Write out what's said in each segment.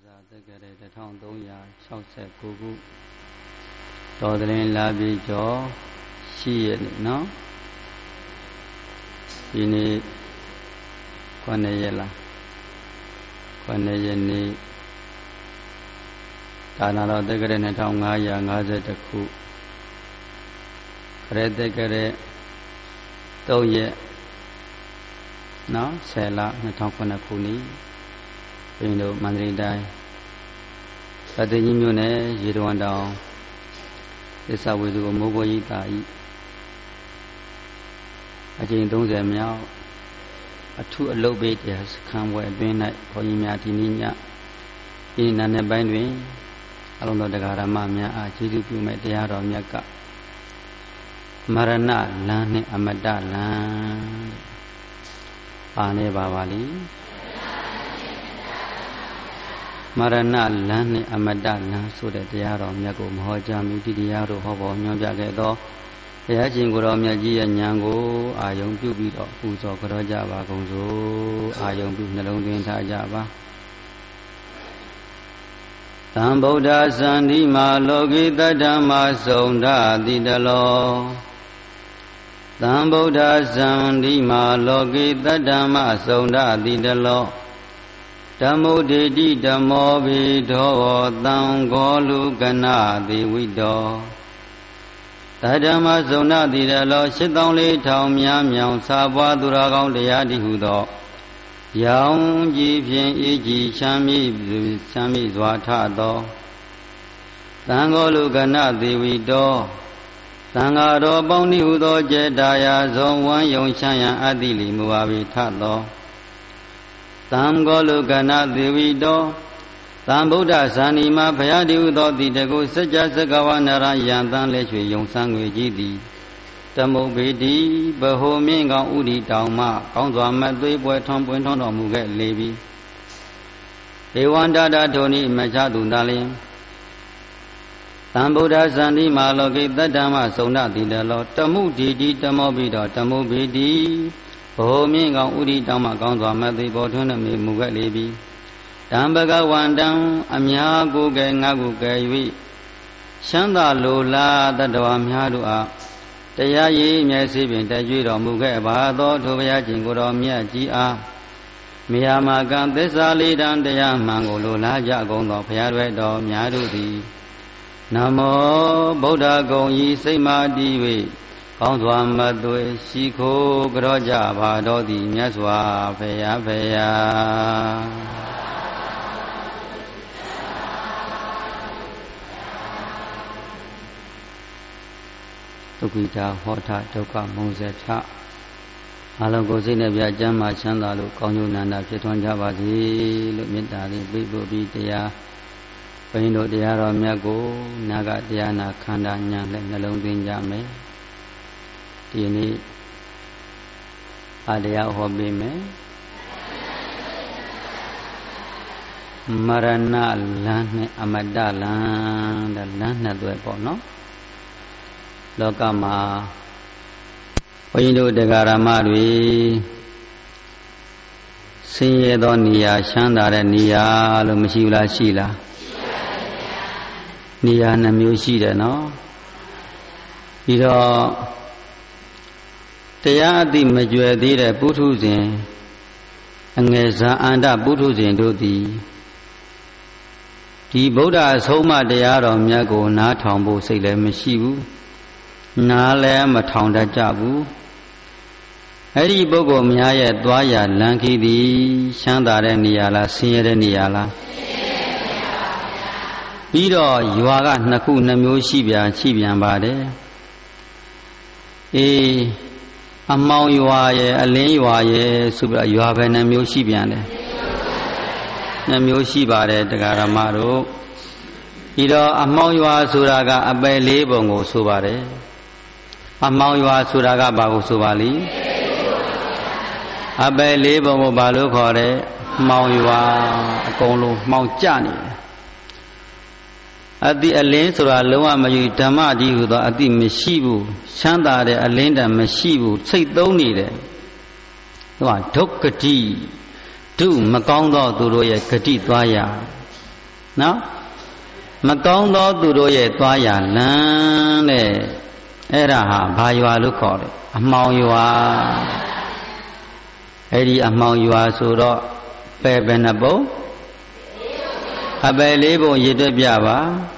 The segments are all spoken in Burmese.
သာသက္ကရာ1369ခုတော်သလင်းလာပြီကျော်ရှိရနေနော်ဒီနေ့9ရက်လား9ရက်နေ့ဒါနာတော်သက္ကရာ2551ခုခရစ်သက္ကရာ3ရက်နော်10လ2009ခုနှစ်ဘုရင်တို့မန္တလေးတိုင်းသတ္တကြီးမြို့နယ်ရေတော်တောင်သစ္စာဝေစုမိုးပေါ်ကြီးတာဤအကျဉ်30မြောက်အထုအလုပ်ပေးတရားစခန်းဝဲအတွင်း၌ဘုန်းကြီးများဒီနေ့ညဒီနာနဲ့ပိုင်းတွင်အလုံးတော်တရားဓမ္မများအားကျေးဇူးပြုမဲ့တရားတော်မြတ်ကမရဏလမ်းနှင့်အမတလမ်းပါနေပါလိမရဏလမ်းနှင့်အမတလမ်းဆိုတဲ့တရားတော်မြတ်ကိုမဟောကြားမီဒီတရားတို့ဟောပေါ်ညွှန်ပြခဲ့သောဘုရားရှင်ကိုယ်တော်မြတ်ကြီးရဲ့ဉာဏ်ကိုအာယုံပြုပြီးတော့ပူဇော်ကြောကြပါကုန်စို့အာယုံပြုနှလုံးသွင်းထားကြပါသံဗုဒ္ဓစန္ဒီမာလောကိတ္တဓမ္မစုံဓာတိတလောသံဗုဒ္ဓစန္ဒီမာလောကိတ္တဓမ္မစုံဓာတိတလောဓမ္မုဒိတိဓမ္မောဘိဒောသံဃောလူကနာတိဝိတောတဓမ္မစုံနာတိတလော84,000များမြောင်စာပွားသူတော်ကောင်းတရားတိဟုသောရောင်ကြည်ဖြင့်အေးကြည်ချမ်းမြေ့စွာထသောသံဃောလူကနာတိဝိတောသံဃာတော်ပေါင်းဤဟုသောကျေတာယာဇောဝမ်းယုံချမ်းရန်အတ္တိလီမူပါ၏ထသောသံဃောလူကနာသေဝီတောသံဗုဒ္ဓဇာနီမှာဘုရားတည်းဟုသောတိတကုစัจ जा စကဝနရယံတန်လက်ရွှေယုံဆန်းငွေကြီးသည်တမုတ်ဘေတိဘဟိုမြင့်ကောင်းဥဒိတောင်မှကောင်းစွာမသွေးပွဲထွန်းပွင့်ထွန်းတော်မူခဲ့လေပြီဒေဝန္တတာထိုနည်းမချသူသာလျင်သံဗုဒ္ဓဇန္တိမာလောကိတ္တဓမ္မစုံနာတိတလောတမှုဒီတိတမောပိတောတမှုဘေတိဘိုမြင့်ကောင်းဥဒိတောင်မှကောင်းစွာမသွေးပေါ်ထွန်းတော်မူခဲ့လေပြီတံဘဂဝန္တံအများကိုယ်ကဲငါကိုယ်ကဲ၍ချမ်းသာလိုလားတတ္တဝါများတို့အားတရားရည်မျက်စိဖြင့်တကြွတော်မူခဲ့ပါသောထိုဘုရားရှင်ကိုယ်တော်မြတ်ကြီးအားမေယမာကံသစ္စာလေးတံတရားမှန်ကိုလိုလားကြကုန်သောဘုရားတော်တော်များတို့သည်နမောဗုဒ္ဓဂုံဤစိတ်မာတည်၍ကောင်းစွာမသွေရှိခိုးကြောကြပါတော်သည်မြတ်စွာဘုရားဖေယဒုက္ခိတာဟောထဒုက္ခမုံစေထအလုံးကိုစိတ်နဲ့ပြကျမ်းမာချမ်းသာလို့ကောင်းကျိုးနန္ဒဖြစ်ထွန်းကြပါစေလို့မေတ္တာလေးပေးဖို့ပြီးတရားဘုန်းတို့တရားတော်မြတ်ကိုနာဂတရားနာခန္ဓာညာနဲ့နှလုံးသွင်းကြမယ်ဒီနေ့တရားဟောပေးမယ်မရဏလမ်းနဲ့အမတလမ်းတဲ့လမ်းနှစ်သွဲပေါ့နော်လောကမှာဘုန်းကြီးတို့တရားဓမ္မတွေဆင်းရဲသောနေရာချမ်းသာတဲ့နေရာလို့မရှိဘူးလားရှိလားနေရာနှမျိုးရှိတယ်နော်ပြီးတော့တရားအသိမကြွယ်သေးတဲ့ပုထုဇဉ်အငယ်စားအန္တပုထုဇဉ်တို့သည်ဒီဗုဒ္ဓအဆုံးအမတရားတော်မြတ်ကိုနားထောင်ဖို့စိတ်လည်းမရှိဘူးနားလည်းမထောင်တတ်ကြဘူးအဲ့ဒီပုဂ္ဂိုလ်များရဲ့သွားရလမ်းခီးသည်ချမ်းသာတဲ့နေရာလားဆင်းရဲတဲ့နေရာလားပြီးတော့ရွာကနှစ်ခုနှမျိုးရှိပြန်ပါတယ်အေးအမောင်ရွာရဲ့အလင်းရွာရဲ့ဆိုပြီးတော့ရွာပဲနှမျိုးရှိပြန်တယ်နှမျိုးရှိပါတယ်တရားဓမ္မတို့ပြီးတော့အမောင်ရွာဆိုတာကအပယ်လေးပုံကိုဆိုပါတယ်အမောင်ရွာဆိုတာကဘာကိုဆိုပါလိအပယ်လေးပုံကိုဘာလို့ခေါ်တယ်မှောင်ရွာအကုန်လုံးမှောင်ကျနေတယ်အတိအလင်းဆိုတာလုံးဝမယူဓမ္မတည်းဟူသောအတိမရှိဘူးချမ်းသာတဲ့အလင်းတန်မရှိဘူးစိတ်သုံးနေတယ်သူကဒုက္ခတိဒုမကောင်းသောသူတို့ရဲ့ဂတိသွားရနော်မကောင်းသောသူတို့ရဲ့သွားရလမ်းတဲ့အဲ့ဒါဟာဘာရွာလို့ခေါ်တယ်အမှောင်ရွာအဲ့ဒီအမှောင်ရွာဆိုတော့ပဲဘယ်နှပုံအပယ်လေးပုံရည်တွက်ပြပါ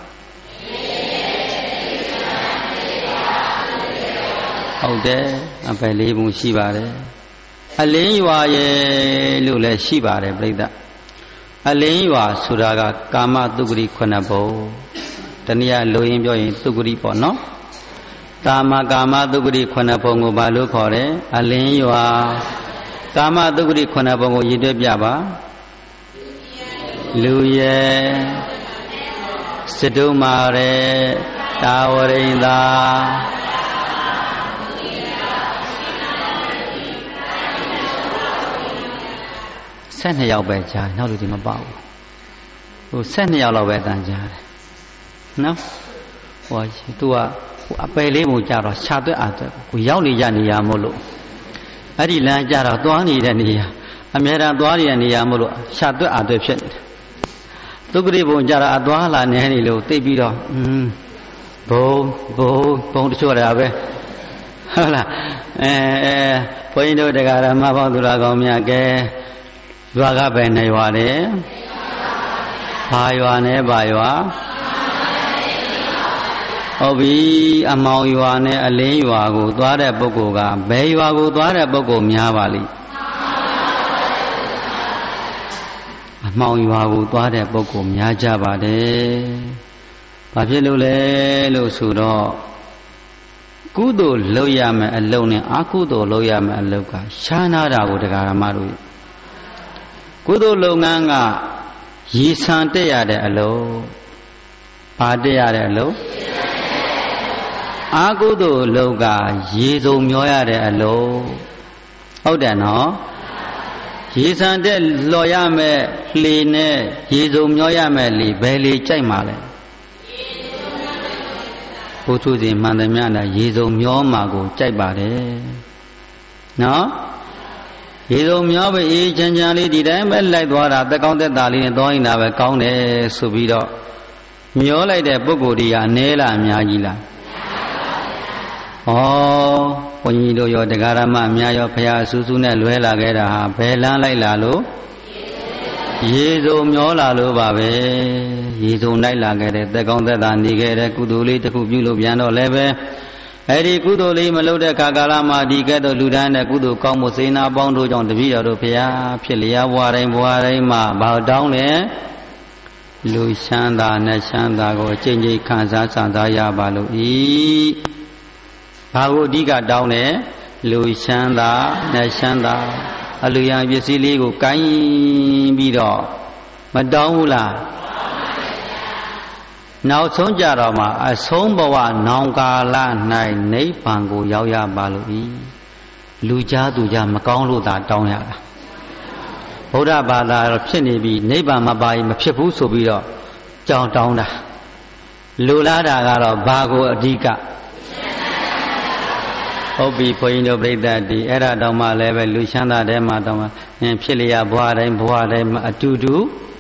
ဟုတ်တယ်အပယ်လေးပုံရှိပါတယ်အလင်းရွာရဲ့လို့လည်းရှိပါတယ်ပြိဿအလင်းရွာဆိုတာကကာမတုဂ္ဂရိ9ပုံတနည်းလိုရင်းပြောရင်တုဂ္ဂရိပေါ့နော်ကာမတုဂ္ဂရိ9ပုံကိုဘာလို့ခေါ်တယ်အလင်းရွာကာမတုဂ္ဂရိ9ပုံကိုရည်တွက်ပြပါလူရဲ့စတုမာရဲတာဝရိန္ဒာ12ယောက်ပဲကြားနောက်လူတွေမပေါ့ဘူးဟို12ယောက်လောက်ပဲတန်ကြားတယ်နော်ဟိုသူကအပယ်လေးပုံကြတော့ရှားသွက်အားသွက်ကိုရောက်နေကြနေရမို့လို့အဲ့ဒီလမ်းကြတော့သွားနေတဲ့နေရာအများအားသွားနေတဲ့နေရာမို့လို့ရှားသွက်အားသွက်ဖြစ်နေတယ်ဒုက္ခရိပုံကြတော့အသွားလာနေနေလို့သိပြီးတော့ဘုံတချို့ရတာပဲဟုတ်လားဘုန်းကြီးတို့တရားဓမ္မပေါင်းသူတော်ကောင်းများကဲရွာကပဲနေရွာတယ်ဘာရွာနဲ့ဘာရွာဟုတ်ပြီအမောင်ရွာနဲ့အလင်းရွာကိုသွားတဲ့ပုဂ္ဂိုလ်ကဘယ်ရွာကိုသွားတဲ့ပုဂ္ဂိုလ်များပါလိမ့်အမောင်ရွာကိုသွားတဲ့ပုဂ္ဂိုလ်များကြပါတယ်ဘာဖြစ်လို့လဲလို့ဆိုတော့ကုသိုလ်လုပ်ရမယ်အလုံးနဲ့အကုသိုလ်လုပ်ရမယ်အလုံးကရှားနာတာကိုတရားဓမ္မတို့ကုသိုလ်လုပ်ငန်းကရည်ဆန်တက်ရတဲ့အလုံးဘာတက်ရတဲ့အလုံးအာကုသိုလ်လုပ်ကရေစုံမျောရတဲ့အလုံးဟုတ်တယ်နော်ရေဆန်တက်လော်ရမယ်လှေနဲ့ရေစုံမျောရမယ်လေဘယ်လေကြိုက်မှာလဲဘုသူစဉ်မှန်သမျှနဲ့ရေစုံမျောမှာကိုကြိုက်ပါတယ်နော်ရေစုံမျောပဲအေးချမ်းချမ်းလေးဒီတိုင်းပဲလိုက်သွားတာတက်ကောင်းတက်တာလေးနဲ့သွားရင်ဒါပဲကောင်းတယ်ဆိုပြီးတော့မျောလိုက်တဲ့ပုဂ္ဂိုလ်တွေကနဲလားအများကြီးလားဩဘုန်းကြီးတို့ရောတရားဓမ္မအများရောဖရာဆူဆူနဲ့လွဲလာခဲ့တာဟာဘယ်လမ်းလိုက်လာလို့ရေစုံမျောလာလို့ပါပဲရေစုံလိုက်လာခဲ့တဲ့တက်ကောင်းတက်တာနေခဲ့တဲ့ကုသိုလ်လေးတစ်ခုပြုလို့ပြန်တော့လည်းပဲအဲ့ဒီကုသိုလ်လေးမလုပ်တဲ့ခါကာလမှာဒီကဲ့သို့လူတန်းတဲ့ကုသိုလ်ကောင်းမှုစေနာပေါင်းတို့ကြောင့်တပည့်တော်တို့ဖရာဖြစ်လျာဘဝတိုင်းမှာဘာတောင်းလဲလူချမ်းသာနဲ့ချမ်းသာကိုကြင်ကြင်ခံစားစံစားရပါလို့ဤဘာကိုအဓိကတောင်းလဲလူချမ်းသာနဲ့ချမ်းသာအလူရန်ပစ္စည်းလေးကိုကိုင်းပြီးတော့မတောင်းဘူးလားနောက်ဆုံးကြတော့မှအဆုံးဘဝနောင်ကာလ၌နိဗ္ဗာန်ကိုရောက်ရပါလို့ဤလူကြားသူကြားမကောင်းလို့သာတောင်းရတာဗုဒ္ဓဘာသာတော့ဖြစ်နေပြီနိဗ္ဗာန်မပါရင်မဖြစ်ဘူးဆိုပြီးတော့ကြောင်းတောင်းတာလူလားတာကတော့ဘာကိုအဓိကဟုတ်ပြီဘုန်းကြီးတို့ပြိဿဒီအဲ့ဒါတောင်မှလည်းပဲလူချမ်းသာတဲ့မှာတောင်မှဖြစ်လျာဘဝတိုင်းမှာအတူတူ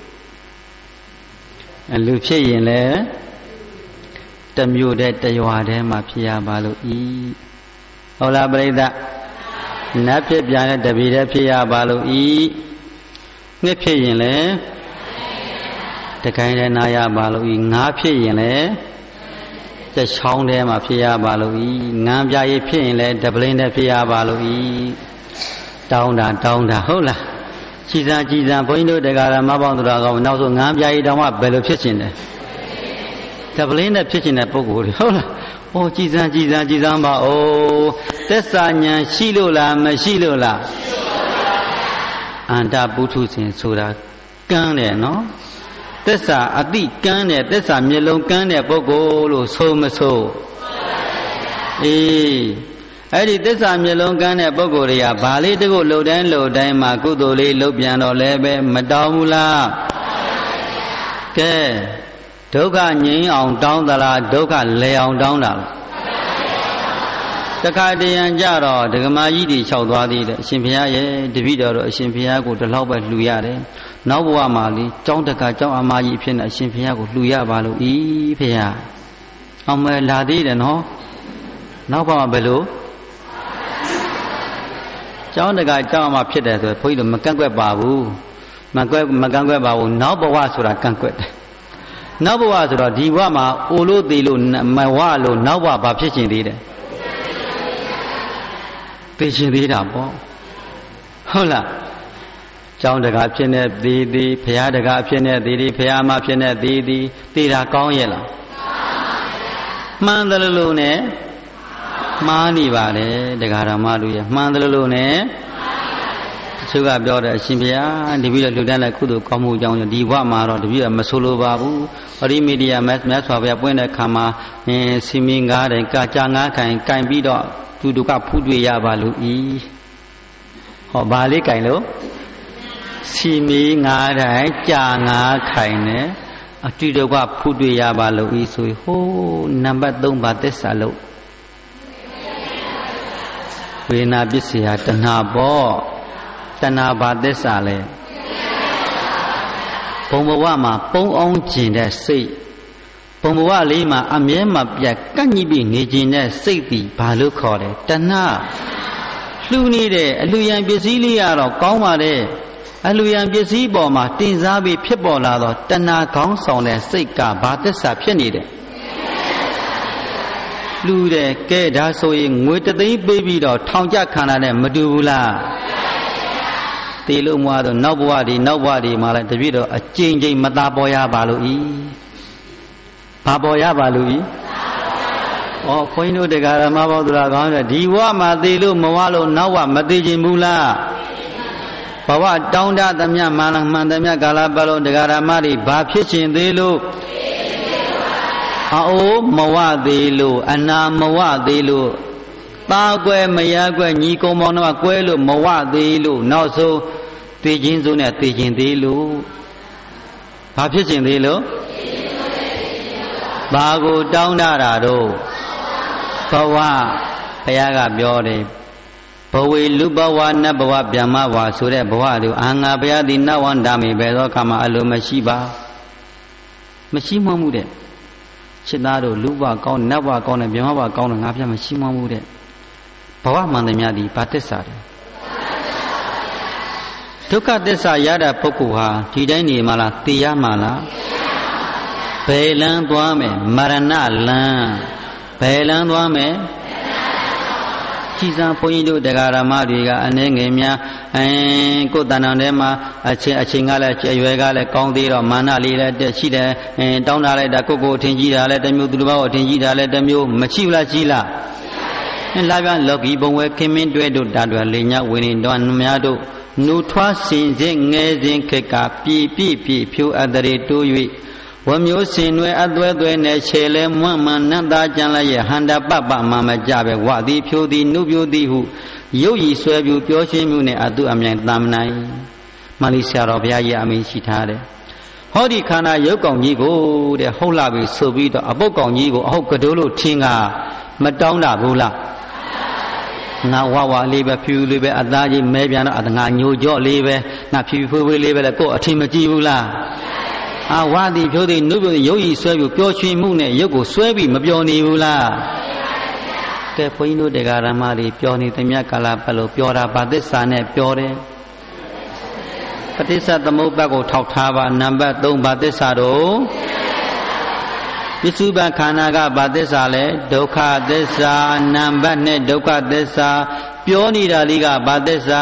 လူဖြစ်ရင်လည်းတမျိုးတည်းတရွာတည်းမှာဖြစ်ရပါလို့ဤဟုတ်လားပြိဿနတ်ဖြစ်ပြန်တဲ့တပည့်တည်းဖြစ်ရပါလို့ဤနှစ်ဖြစ်ရင်လည်းတကိုင်းတည်းနာရပါလို့ဤငါးဖြစ်ရင်လည်းတချောင်းထဲမှာဖြစ်ရပါလို့ဤငန်းပြားရည်ဖြစ်ရင်လည်းတပလင်းတည်းဖြစ်ရပါလို့ဤတောင်းတာဟုတ်လားကြည်စံဘုန်းကြီးတို့တရားဓမ္မပေါင်းသူတော်ကောင်းနောက်ဆုံးငန်းပြားရည်တောင်းမှဘယ်လိုဖြစ်ခြင်းလဲတပလင်းတည်းဖြစ်ခြင်းတဲ့ပုဂ္ဂိုလ်တွေဟုတ်လားဩကြည်စံပါဩသက်စာဉာဏ်ရှိလို့လားမရှိလို့လားအန္တပုထုဇဉ်ဆိုတာကန်းတယ်နော်သက်စာအတိကန်းတယ်သက်စာမျက်လုံးကန်းတဲ့ပုဂ္ဂိုလ်လို့ဆိုမဆိုအေးအဲ့ဒီသက်စာမျက်လုံးကန်းတဲ့ပုဂ္ဂိုလ်တွေကဘာလေးတကုတ်လှုပ်တိုင်းမှာကုသိုလ်လေးလှုပ်ပြန်တော့လည်းပဲမတောင်းဘူးလားကဲဒုက္ခငြိမ်းအောင်တောင်းသလားဒုက္ခလဲအောင်တောင်းတာလားတခါတရံကြတော့ဒကမာကြီးတွေလျှောက်သွားသေးတယ်အရှင်ဘုရားရဲ့တပည့်တော်တို့အရှင်ဘုရားကိုဒီလောက်ပဲလှူရတယ်နောက်ဘဝမှာလေကျောင်းတကာကျောင်းအမကြီးဖြစ်နေအရှင်ဘုရားကိုလှူရပါလို့ဤဘုရားအောင်မဲလာသေးတယ်နော်နောက်ဘဝဘယ်လိုကျောင်းတကာကျောင်းအမဖြစ်တယ်ဆိုဘုန်းကြီးတို့မကန့်ကွက်ပါဘူးမကန့်ကွက်ပါဘူးနောက်ဘဝဆိုတာကန့်ကွက်တယ်နောက်ဘဝဆိုတော့ဒီဘဝမှာအိုလို့သေးလို့မဝလို့နောက်ဘဝဘာဖြစ်ရှင်သေးတယ်သိရှင်သေးတာပေါ့ဟုတ်လားကျောင်းတကာဖြစ်နေသေးသေးဘုရားတကာဖြစ်နေသေးသေးဘုရားမဖြစ်နေသေးသေးသိတာကောင်းရဲ့လားမှန်တယ်လို့နဲ့မှားနေပါတယ်တရားဓမ္မတို့ရဲ့မှန်တယ်လို့နဲ့တချို့ကပြောတယ်အရှင်ဘုရားတပည့်တော်လူတန်းတဲ့ကုသိုလ်ကောင်းမှုကြောင့်ဒီဘဝမှာတော့တပည့်တော်မဆိုလိုပါဘူးဟောဒီမီဒီယာမြတ်စွာဘုရားပွင့်တဲ့ခါမှာစီမင်းကားတယ်ကာကြာငါးခိုင်ကင်ပြီးတော့သူတို့ကဖူးတွေ့ရပါလို့ဤဟောဘာလေးကင်လို့စီမီငါးတိုင်းကြာငါးခိုင်နဲ့အတူတူကဖူးတွေ့ရပါလို့ဤဆိုဟိုးနံပါတ်3ပါသစ္စာလို့ဝေနာပစ္စယတဏှာပေါ့တဏှာဘာသစ္စာလဲဘုံဘဝမှာပုံအောင်ကျင်တဲ့စိတ်ဘုံဘဝလေးမှာအမြဲမပြတ်ကန့်ညှိပြီးနေကျင်တဲ့စိတ်ဒီဘာလို့ခေါ်တယ်တဏှာလှူနေတဲ့အလှူရန်ပစ္စည်းလေးကတော့ကောင်းပါတယ်အလှူရန်ပစ္စည်းပေါ်မှာတင်စားပြီးဖြစ်ပေါ်လာတော့တဏှာခေါင်းဆောင်တဲ့စိတ်ကဘာသစ္စာဖြစ်နေတယ်လူတဲ့ကဲဒါဆိုရင်ငွေ3သိန်းပေးပြီးတော့ထောင်ကျခံရတဲ့မတူဘူးလားတေလို့မွားတော့နောက်ဘဝဒီမှာလည်းတပြည့်တော့အကျဉ်းချင်းမသာပေါ်ရပါလို့ဤဘာပေါ်ရပါလို့ဤဩခွင်းတို့တရားဓမ္မဘောသူတော်ကောင်းတဲ့ဒီဘဝမှာတေလို့မဝလို့နောက်ဘဝမတေခြင်းဘူးလားဘဝတောင်းတသမျှမှန်သမျှကာလပတ်လုံးတရားဓမ္မတွေဘာဖြစ်ခြင်းသေးလို့အိုးမဝသေးလို့အနာမဝသေးလို့သားကွယ်မယားကွယ်ညီကုံမောင်တို့ကွယ်လို့မဝသေးလို့နောက်ဆုံးသိချင်းစုနဲ့သိချင်းသေးလို့ဘာဖြစ်ခြင်းသေးလို့ဘာကိုတောင်းတတာတော့ဘဝဘုရားကပြောတယ်ဘဝေလူဘဝနတ်ဘဝဗျမဘဝဆိုတဲ့ဘဝတို့အာငါဘုရားသည်နတ်ဝန္တာမိပဲသောအခါမှာအလိုမရှိပါမရှိမှမှုတဲ့ရှင်းသားတို့လူဘကောင်းနတ်ဘကောင်းနဲ့ဗျမဘကောင်းနဲ့ငါပြမရှိမှမှုတဲ့ဘဝမှန်သမျှသည်ဘာသစ္စာလဲဒုက္ခသစ္စာရတဲ့ပုဂ္ဂိုလ်ဟာဒီတိုင်းနေမှာလားသိရမှာလားဘယ်လန်းသွားမယ်မရဏလန်းဘယ်လန်းသွားမယ်ကြည်စံဘုန်းကြီးတို့တရားဓမ္မတွေကအနည်းငယ်များကိုယ်တဏ္ဍာထဲမှာအချိန်ကလည်းအရွယ်ကလည်းကောင်းသေးတော့မာနလေးလည်းတက်ရှိတယ်တောင်းတာလိုက်တာကိုယ်ထင်ကြီးတာလည်းတစ်မျိုးသူတစ်ပါးကိုထင်ကြီးတာလည်းတစ်မျိုးမရှိဘူးလားရှိလားလာပြန်လောကီဘုံဝဲခင်မင်းတွဲတို့တာတွေလေညဝင်းနေတော့များတို့နုထွားစင်စဉ်ငဲစဉ်ခက်ကပြဖြိုးအတရေတိုး၍ဝမျိုးစင်ွယ်အသွဲသွဲနဲ့ခြေလဲမွန့်မှန်နတ်သားကြံလိုက်ရဲ့ဟန္တာပပမှမကြပဲဝသည်ဖြိုးသည်နုပြိုးသည်ဟုရုပ်ရည်ဆွဲပြူပြောရှင်းမှုနဲ့အတုအမြိုင်တမ်းနိုင်မလီဆရာတော်ဘုရားကြီးအမိန့်ရှိထားတယ်ဟောဒီခန္ဓာရုပ်ကောင်ကြီးကိုတဲ့ဟုတ်လာပြီဆိုပြီးတော့အပုတ်ကောင်ကြီးကိုအဟုတ်ကတိုးလို့ထင်ကမတောင်းတာဘူးလားငါဝလေးပဲဖြူလေးပဲအသားကြီးမဲပြန်တော့ငါညိုကြော့လေးပဲငါဖြူဖွေးဖွေးလေးပဲလေကိုယ်အထင်မကြည့်ဘူးလားဝါသည်ဖြိုးသည်နုပြိုရုပ်ရည်ဆွဲပြီးပျော်ရွှင်မှုနဲ့ရုပ်ကိုဆွဲပြီးမပျော်နေဘူးလားကဲဘုန်းကြီးတို့တရားဓမ္မတွေပျော်နေသမျှကာလပတ်လို့ပျော်တာဘာသစ္စာနဲ့ပျော်တယ်ပဋိစ္စသမုပ္ပါဒ်ကိုထောက်ထားပါနံပါတ်3ဘာသစ္စာတော့ပစ္စုပန်ခန္ဓာကဘာသစ္စာလဲဒုက္ခသစ္စာနံပါတ်2ဒုက္ခသစ္စာပြောနေတာလေးကဘာသစ္စာ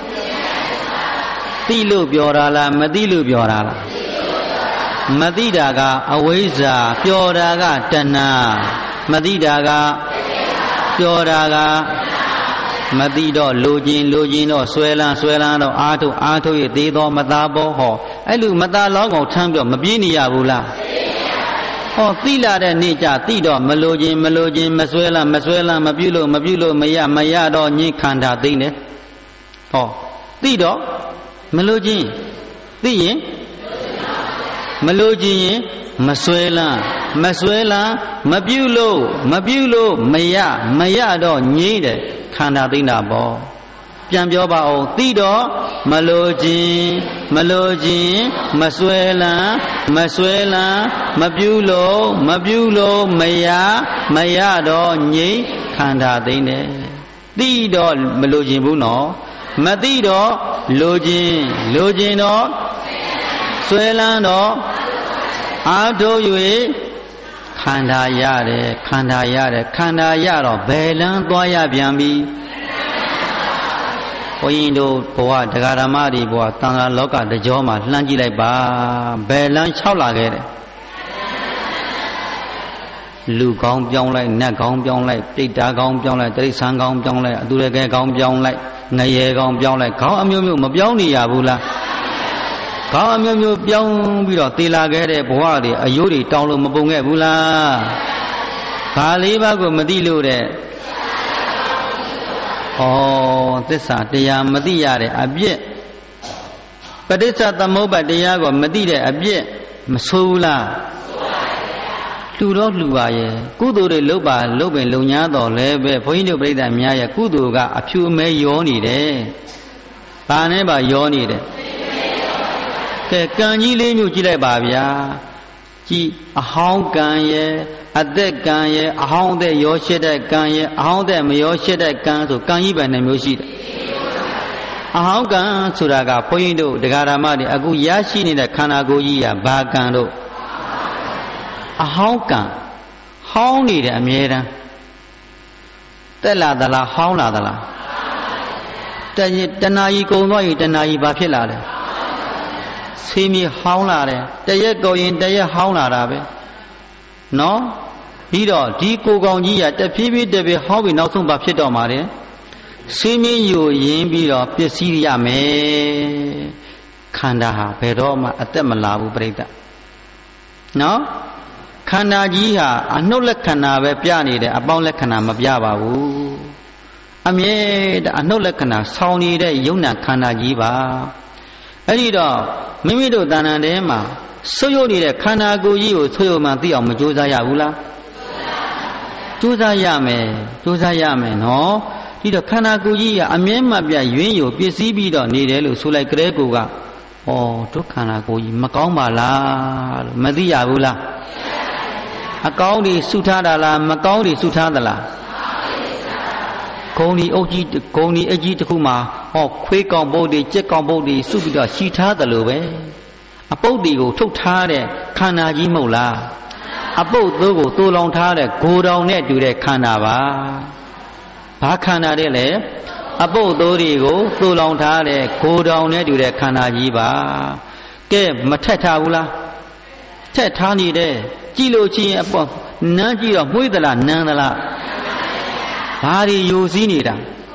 သိလို့ပြောတာလားမသိလို့ပြောတာလားမသိတာကအဝိဇ္ဇာပြောတာကတဏှာမသိတာကပြောတာကမသိတော့လိုချင်တော့ဆွဲလန်းတော့အာထုတ်ရသေးသောမသားဘောဟောအဲ့လိုမသားလောင်းကောင်ထမ်းပြောမပြေးနေရဘူးလားဟောသိလာတဲ့နေ့ကျသိတော့မလိုချင်မဆွဲလန်းမပြုလို့မရတော့ညင်ခန္ဓာသိနေဟောသိတော့မလိုချင်သိရင်မလိုချင်ရင်မဆွဲလန်းမပြုလို့မရတော့ငြိမ့်တယ်ခန္ဓာသိနေတာပေါ့ပြန်ပြောပါအောင်သိတော့မလိုခြင်းမဆွဲလန်းမပြုလို့မရတော့ငြိမ့်ခန္ဓာသိမ့်တယ်သိတော့မလိုခြင်းဘူးနော်မသိတော့လိုခြင်းတော့ဆွဲလန်းတော့အားထုတ်၍ခန္ဓာရတယ်ခန္ဓာရတော့ဘယ်လန်းသွားရပြန်ပြီဘုန်းကြီးတို့ဘဝတရားဓမ္မတွေဘဝသံဃာလောကတကြောမှာလှမ်းကြည့်လိုက်ပါဘယ်လန်း၆လာခဲ့တယ်လူကောင်းပြောင်းလိုက်နတ်ကောင်းပြောင်းလိုက်ပိဋ္ဌာကောင်းပြောင်းလိုက်တိရစ္ဆာန်ကောင်းပြောင်းလိုက်အတူတကယ်ကောင်းပြောင်းလိုက်ငရေကောင်းပြောင်းလိုက်ခေါင်းအမျိုးမျိုးမပြောင်းနေရဘူးလားခေါင်းအမျိုးမျိုးပြောင်းပြီးတော့သေလာခဲ့တဲ့ဘဝတွေအယိုးတွေတောင်းလို့မပုံခဲ့ဘူးလားဘာလေးပါးကိုမသိလို့တဲ့ဩသစ္စာတရားမသိရတဲ့အပြစ်ပဋိစ္စသမုပ္ပါတရားကိုမသိတဲ့အပြစ်မဆိုးဘူးလားလှူတော့လှူပါရဲ့ကုသိုလ်တွေလုပ်ပင်လုံညာတော်လဲပဲဘုန်းကြီးတို့ပြိဿများရဲ့ကုသိုလ်ကအဖြူအမဲရောနေတယ်။ဘာနဲ့ပါရောနေတယ်။ကဲကံကြီးလေးမျိုးကြည့်လိုက်ပါဗျာ။ကြည်အဟောင်းကံရဲ့အသက်ကံရဲ့အဟောင်းတဲ့ရောရှိတဲ့ကံရဲ့အဟောင်းတဲ့မရောရှိတဲ့ကံဆိုကံကြီးပဲနှမျိုးရှိတယ်။အဟောင်းကံဆိုတာကဘုန်းကြီးတို့တရားဓမ္မတွေအခုရရှိနေတဲ့ခန္ဓာကိုယ်ကြီးကဘာကံတို့အဟောင်းကံဟောင်းနေတယ်အမြဲတမ်းတက်လာသလားဟောင်းလာသလားတဏှာကြီးကုံသွားရင်တဏှာကြီးဘာဖြစ်လာလဲဆေးမြေဟောင်းလာတယ်တရက်ကုန်ရင်တရက်ဟောင်းလာတာပဲနော်ပြီးတော့ဒီကိုကောင်ကြီးကတဖြည်းဖြည်းဟောင်းပြီးနောက်ဆုံးဘာဖြစ်တော့မှာလဲဆေးမြေယိုရင်းပြီးတော့ပစ္စည်းရမယ်ခန္ဓာဟာဘယ်တော့မှအသက်မလာဘူးပြိတ္တနော်ခန္ဓာကြီးဟာအနှုတ်လက္ခဏာပဲပြနေတယ်အပေါင်းလက္ခဏာမပြပါဘူးအမြဲတမ်းအနှုတ်လက္ခဏာဆောင်းနေတဲ့ယုံနာခန္ဓာကြီးပါအဲ့ဒီတော့မိမိတို့တဏ္ဍာထဲမှာဆုပ်ယုပ်နေတဲ့ခန္ဓာကိုယ်ကြီးကိုဆုပ်ယုပ်မှသိအောင်မကြိုးစားရဘူးလားကြိုးစားရမယ်နော်ဒီတော့ခန္ဓာကိုယ်ကြီးကအမြဲမှပြရွင်းယိုပစ္စည်းပြီးတော့နေတယ်လို့ဆိုလိုက်ကြတဲ့ကိုကဩဒုက္ခန္ဓာကိုယ်ကြီးမကောင်းပါလားလို့မသိရဘူးလားအကောင်းတွေစုထားတာလားမကောင်းတွေစုထားသလားဂုံဒီအုပ်ကြီးဂုံဒီအကြီးတစ်ခုမှာဟောခွေးကောင်ပုတ်တွေကြက်ကောင်ပုတ်တွေစုပြီးတော့ရှိထားတယ်လို့ပဲအပုတ်တွေကိုထုတ်ထားတဲ့ခန္ဓာကြီးမဟုတ်လားအပုတ်သိုးကိုသိုးလောင်ထားတဲ့ဂိုတောင်နဲ့တူတဲ့ခန္ဓာပါဘာခန္ဓာတဲ့လဲအပုတ်သိုးတွေကိုသိုးလောင်ထားတဲ့ဂိုတောင်နဲ့တူတဲ့ခန္ဓာကြီးပါကဲမထက်ထားဘူးလားထက်ထားနေတယ်ကြည့်လို့ချင်းအပေါ်နမ်းကြည့်တော့မှုေးသလားနမ်းသလားဘာတွေယိုစီးနေတာ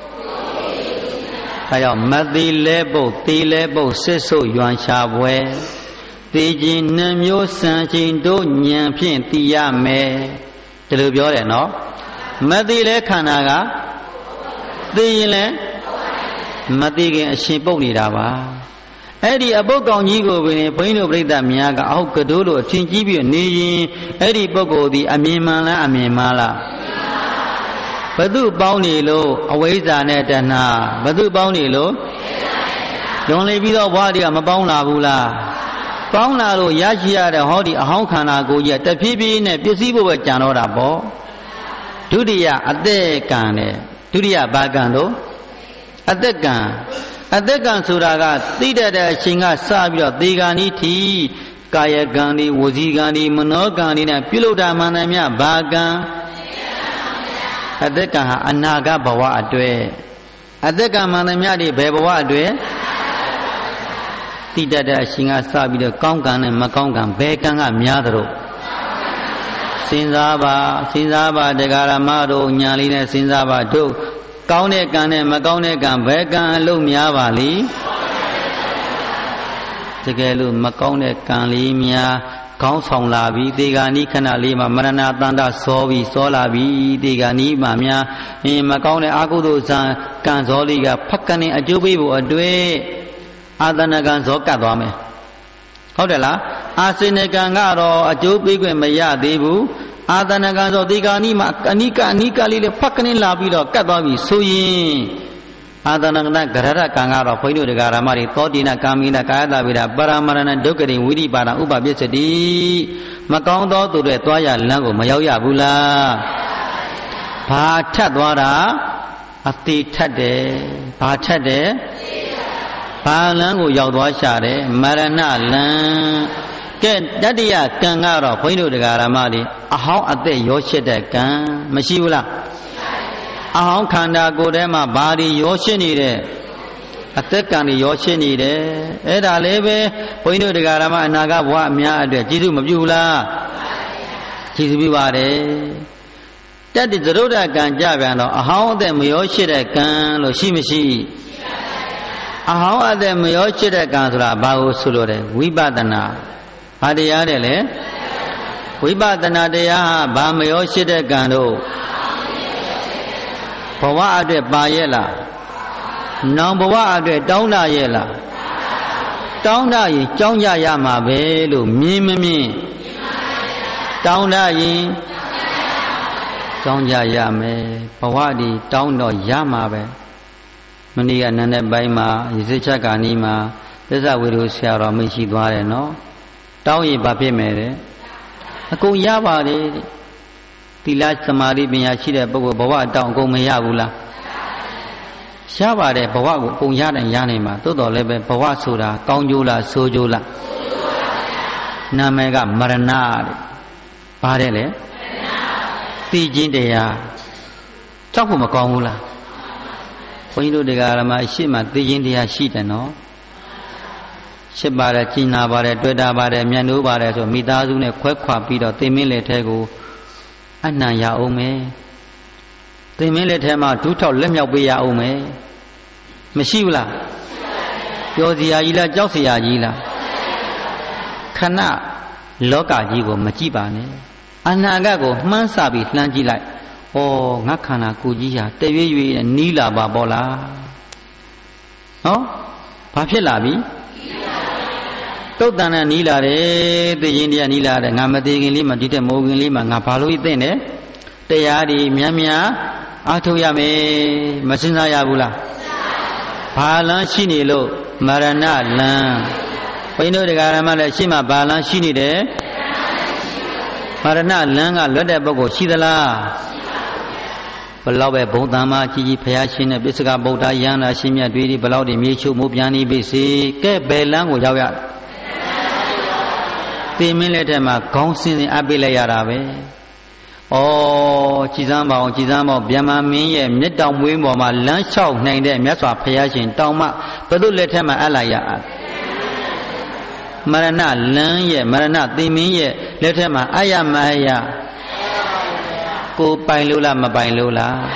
ဒါကြောင့်မသိလဲပုတ်သိလဲပုတ်စစ်ဆုပ်ရွံရှာပွဲသိခြင်းနှမျိုးစံချိန်တို့ဉာဏ်ဖြင့်သိရမယ်ဒီလိုပြောတယ်နော်မသိလဲခန္ဓာကသိရင်လဲမသိခင်အရှင်ပုတ်နေတာပါအဲ့ဒီအပုတ်ကောင်ကြီးကိုပင်ဘုန်းကြီးတို့ပြိဿများကအောက်ကတိုးလို့အချင်းကြီးပြီးနေရင်အဲ့ဒီပုဂ္ဂိုလ်ဒီအမြင်မှန်လားအမြင်မှားလားဘသူပေါင်းနေလို့အဝိဇ္ဇာနဲ့တဏှာဘသူပေါင်းနေလို့ညွန်လေပြီးတော့ဘွားတွေကမပေါင်းလာဘူးလားပေါင်းလာလို့ရရှိရတဲ့ဟောဒီအဟောင်းခန္ဓာကိုကြီးကတဖြည်းဖြည်းနဲ့ပစ္စည်းဖို့ပဲကြံတော့တာပေါ့ဒုတိယအသက်ကံနဲ့ဒုတိယဘာကံတို့အသက်ကံဆိုတာကသိတတ်တဲ့အချိန်ကစပြီးတော့သေဂာနိထိကာယကံဒီဝစီကံဒီမနောကံဒီနဲ့ပြုလုပ်တာမှန်တယ်မြဘာကံအသက်ကံဟာအနာဂတ်ဘဝအတွက်အသက်ကံမှန်တယ်မြဒီဘယ်ဘဝအတွက်သိတတ်တဲ့အချိန်ကစပြီးတော့ကောင်းကံနဲ့မကောင်းကံဘယ်ကံကများသလိုစဉ်းစားပါတရားဓမ္မတို့ညာလေးနဲ့စဉ်းစားပါတို့ကောင်းတဲ့ကံနဲ့မကောင်းတဲ့ကံဘယ်ကံအလုံးများပါလိတကယ်လို့မကောင်းတဲ့ကံလေးများခေါင်းဆောင်လာပြီးသေဂာနိခဏလေးမှာမရဏတန္တစောလာပြီးသေဂာနိမှာများမကောင်းတဲ့အကုသိုလ်ဇံကံဇောလေးကဖက်ကနေအကျိုးပေးဖို့အတွက်အာသနကံဇောကတ်သွားမယ်ဟုတ်တယ်လားအာစေနကံကတော့အကျိုးပေးခွင့်မရသေးဘူးအာသနကံဆိုသေဂာနိမှာအနိကလေးလည်းဖက်ကနေလာပြီးတော့ကတ်သွားပြီဆိုရင်ဘ Adanagana Garara Kangara Poino de Garamari, Totina Kamina Kayada Vida, Paramarana Dokari, Widi Para Uba Bisadi, Macondo to the Toya Lango, Mayoya Bula, Patadwara, Ati Tade, Patade, Palango Yadwashare, Marana Lan, Get Dadia Kangara Poino de Garamari, how are they Yosheda, Mashula? Ahon Kanda Godema Badi Yoshinide Atekani Yoshinide Eda Leve Poino de Garama Naga Wamia de Jidu Mabula Jizubiware That is the road I can Javano, how them Yoshida can Loshimishi how are them Yoshida Kansula Bao Sulore, Wibadana Adiadele Wibadana dea Bam Yoshida Gando Bawa ade bayela, non bawa ade dauna yela, dauna yi jongja yama belu mimi, dauna yi jongja yame, bawa di dauna yama be, meniga nane bayma, isicha kanima, desa wiru siara mishi dware no, dau yi bapi mere, aku yaba de. Tila Samari Binyashida Bogo Bawa down go Mayabula Shabare Bawa Punyan and Yanima, Todo Lebe Bawa Sura, Conjula, Sojula Namega Maranad Parele Tijindea Chapuma Comula Poino de Garama Shima, Tijindia Shita no Shibare China Bare, Dweda Bare, Mianu Bare, so Midazune, Quequa Pido, Timile Tego. Anna ya ome. They may let him out to tell Lemia be ya ome. Meshula Yosia Ila Josia Yila Kana Loka Jigo Machibane Anagago Mansabi Lanjila O Nakana Kujia Tevi Nila Babola Oh Papilabi Totana Nila, the India Nila, the Namadi Lima, Dita Mogin Lima, Napalo, then Teyadi, Miamia, Atoyame, Masina Yabula, Palan Shinilo, Marana Lang. We know the Garamala Shima Balan Shini de Marana Langa, Loda Bogo, Shidala. Below Bodama, Chi Payashin, Bisaga Boda Yana, Shimia, Didi, below the Michu, Mubiani, BC, Ke Belang, Wajawat. The military council in Abilayarabe. Oh, Chizamba, Biama, me, Midam Wimoma, lunch out, named Meswa Payashin, Toma, but do let him alaya. Marana, Lanye, Marana, Dimi, let him Ayamaya. Go Pailula, Mabailula.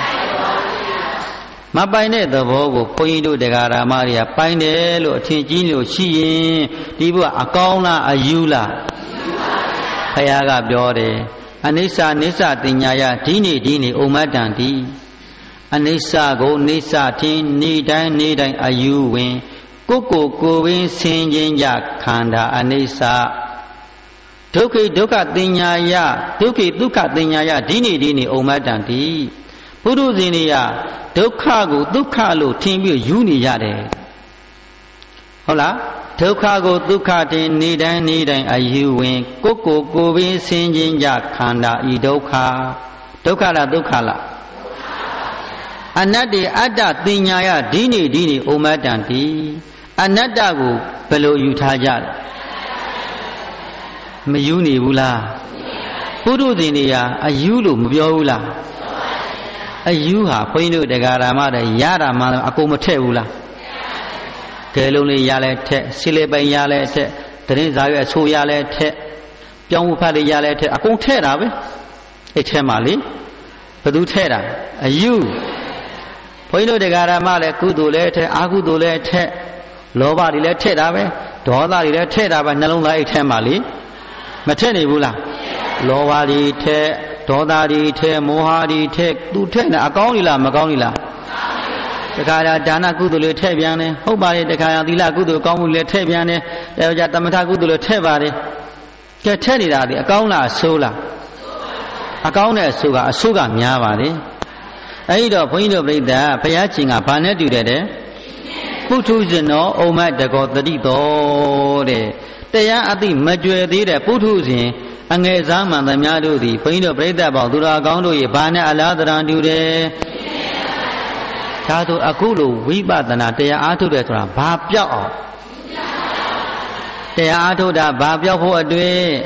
Mabine the Vogo, Poindo de Gara Maria, Pinelo, Tigino, Shi, Dibu, Akona, Ayula. Hayaga Biore, Anisa, Nisa, Tinyaya, Dini, Umadanti, Anisa, go, Nisa, Tin, Nidan, Ayuwin, Koko, Govin, Singing Yak, Kanda, Anisa, Toki, Duka, Tinyaya, Dini, Umadanti, Puru Zinia, Dukalu, Timbu, Uni Yade. Hola. Tokago Dukati Nidan Ayuwin Koko Govin Singing Yak Kanda Idoka Dukala Anadi Ada Tinyaya Dini Umadanti Anadago Below Utayal Mayuni Bula Puru Dinia Ayulu Mubiola Ayuha Poino de Garamada Yara Mano Akomoteula Kelly Yalete, Sileba Yalete, Teresaria Su Yalete, Young Paddy Yalete, a conterabe, a temali, Padu Tera, a you. Poino de Garamale, Kudulete, Agudulete, Lova Lete Dabe, Dola Lete Dabe, Nalunga Temali, Mateni Bula, Lova Lite, Doda Lite, Mohadi Tek, Dutena, Magonila. The Kaya Dana Gudule Tebiane, Hobari, the Kaya Dila Gudu, Gomule Tebiane, Yatamata Gudule Tebari. Get Tenida, a Gauna Sola. A Gauna Suga, a Suga Miavadi. ấy đó bấy nhiêu bây giờ bây giờ chỉ ngã phản điều đấy bút thu gì nó ôm ai đã có tự đó đấy thế ya ở đây mà chơi đi đấy bút thu gì anh nghe giá mà ta nhớ được thì bấy nhiêu bây giờ bảo tôi là con tôi phản này Allah đã điều đấy cha tôi aku lu vi ba tana thế ya ở thu đấy thôi ba biểu thế ya ở thu đã ba biểu phố ở đây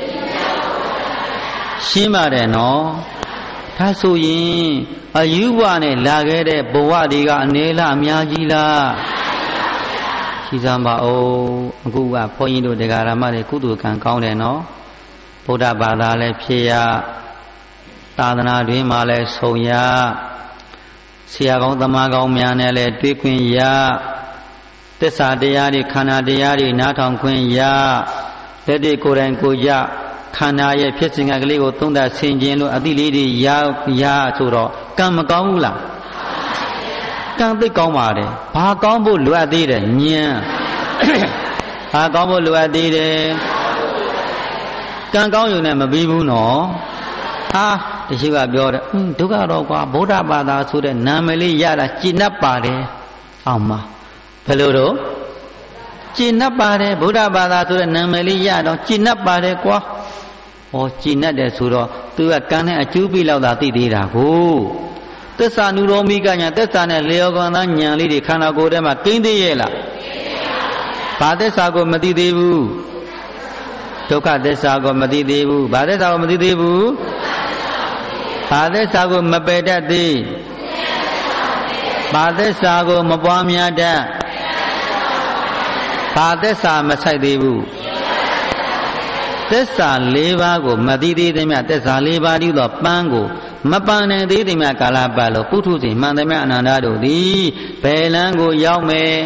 xin mà đấy nóถ้าဆိုရင်အယူဝနဲ့လာခဲ့တဲ့ဘဝတွေကအနေလားအများကြီးလားရှိစမ်းပါဦးအခုကဘုန်းကြီးတို့တရားဓမ္မတွေကုသိုလ်ကံကောင်းတယ်နော်ဗုဒ္ဓဘာသာလည်းဖြစ်ရသာသနာတွင်မှာလည်းဆုံရဆရာကောင်းသမားကောင်းများနဲ့လည်းတွေ့ခွင့်ရသစ္စာတရားတွေခန္ဓာတရားတွေနားထောင်ခွင့်ရလက်တွေကိုယ်တိုင်ကိုယ်ရခန္ဓာရဲ့ဖြစ်စဉ်ကလေးကိုသုံးသပ်ဆင်ခြင်လို့အတိလေးတွေရဆိုတော့ကံမကောင်းဘူးလားကံသိကောင်းပါတယ်ဘာကောင်းဖို့လိုအပ်သေးတယ်ဉာဏ်ဘာကောင်းဖို့လိုအပ်သေးတယ်ကံကောင်းရုံနဲ့မပြီးဘူးနော်ဟာတချို့ကပြောတယ်ဒုက္ခတော့ကွာဗုဒ္ဓဘာသာဆိုတဲ့နာမည်လေးရတာကျင့်တတ်ပါတယ်အောင်မဘယ်လိုတော့ကျင့်တတ်ပါတယ်ဗုဒ္ဓဘာသာဆိုတဲ့နာမည်လေးရတော့ကျင့်တတ်ပါတယ်ကွာဟောကျင့်တတ်တယ်ဆိုတော့သူကကံနဲ့အကျိုးပေးလောက်တာသိသေးတာကိုသစ္စာနုရောမိကညာသစ္စာနဲ့လျော်ကန်သားညာလေးတွေခန္ဓာကိုယ်ထဲမှာကိန်းသေးရဲ့လားဘာသစ္စာကိုမသိသေးဘူးဒုက္ခသစ္စာကိုမသိသေးဘူးဘာသစ္စာကိုမသိသေးဘူးဘာသစ္စာကိုမပယ်တတ်သေးဘာသစ္စာကိုမပွားများတတ်ဘာသစ္စာမဆိုင်သေးဘူးသစ္စာ၄ပါးကိုမသိသေးသည်မြတ်သစ္စာ၄ပါးတည်းသောပန်းကိုမပန်းနိုင်သေးသည်မြတ်ကာလပတ်လို့ပုထုဇဉ်မှန်သည်မြတ်အနန္တတို့သည်ဘယ်လမ်းကိုရောက်မယ်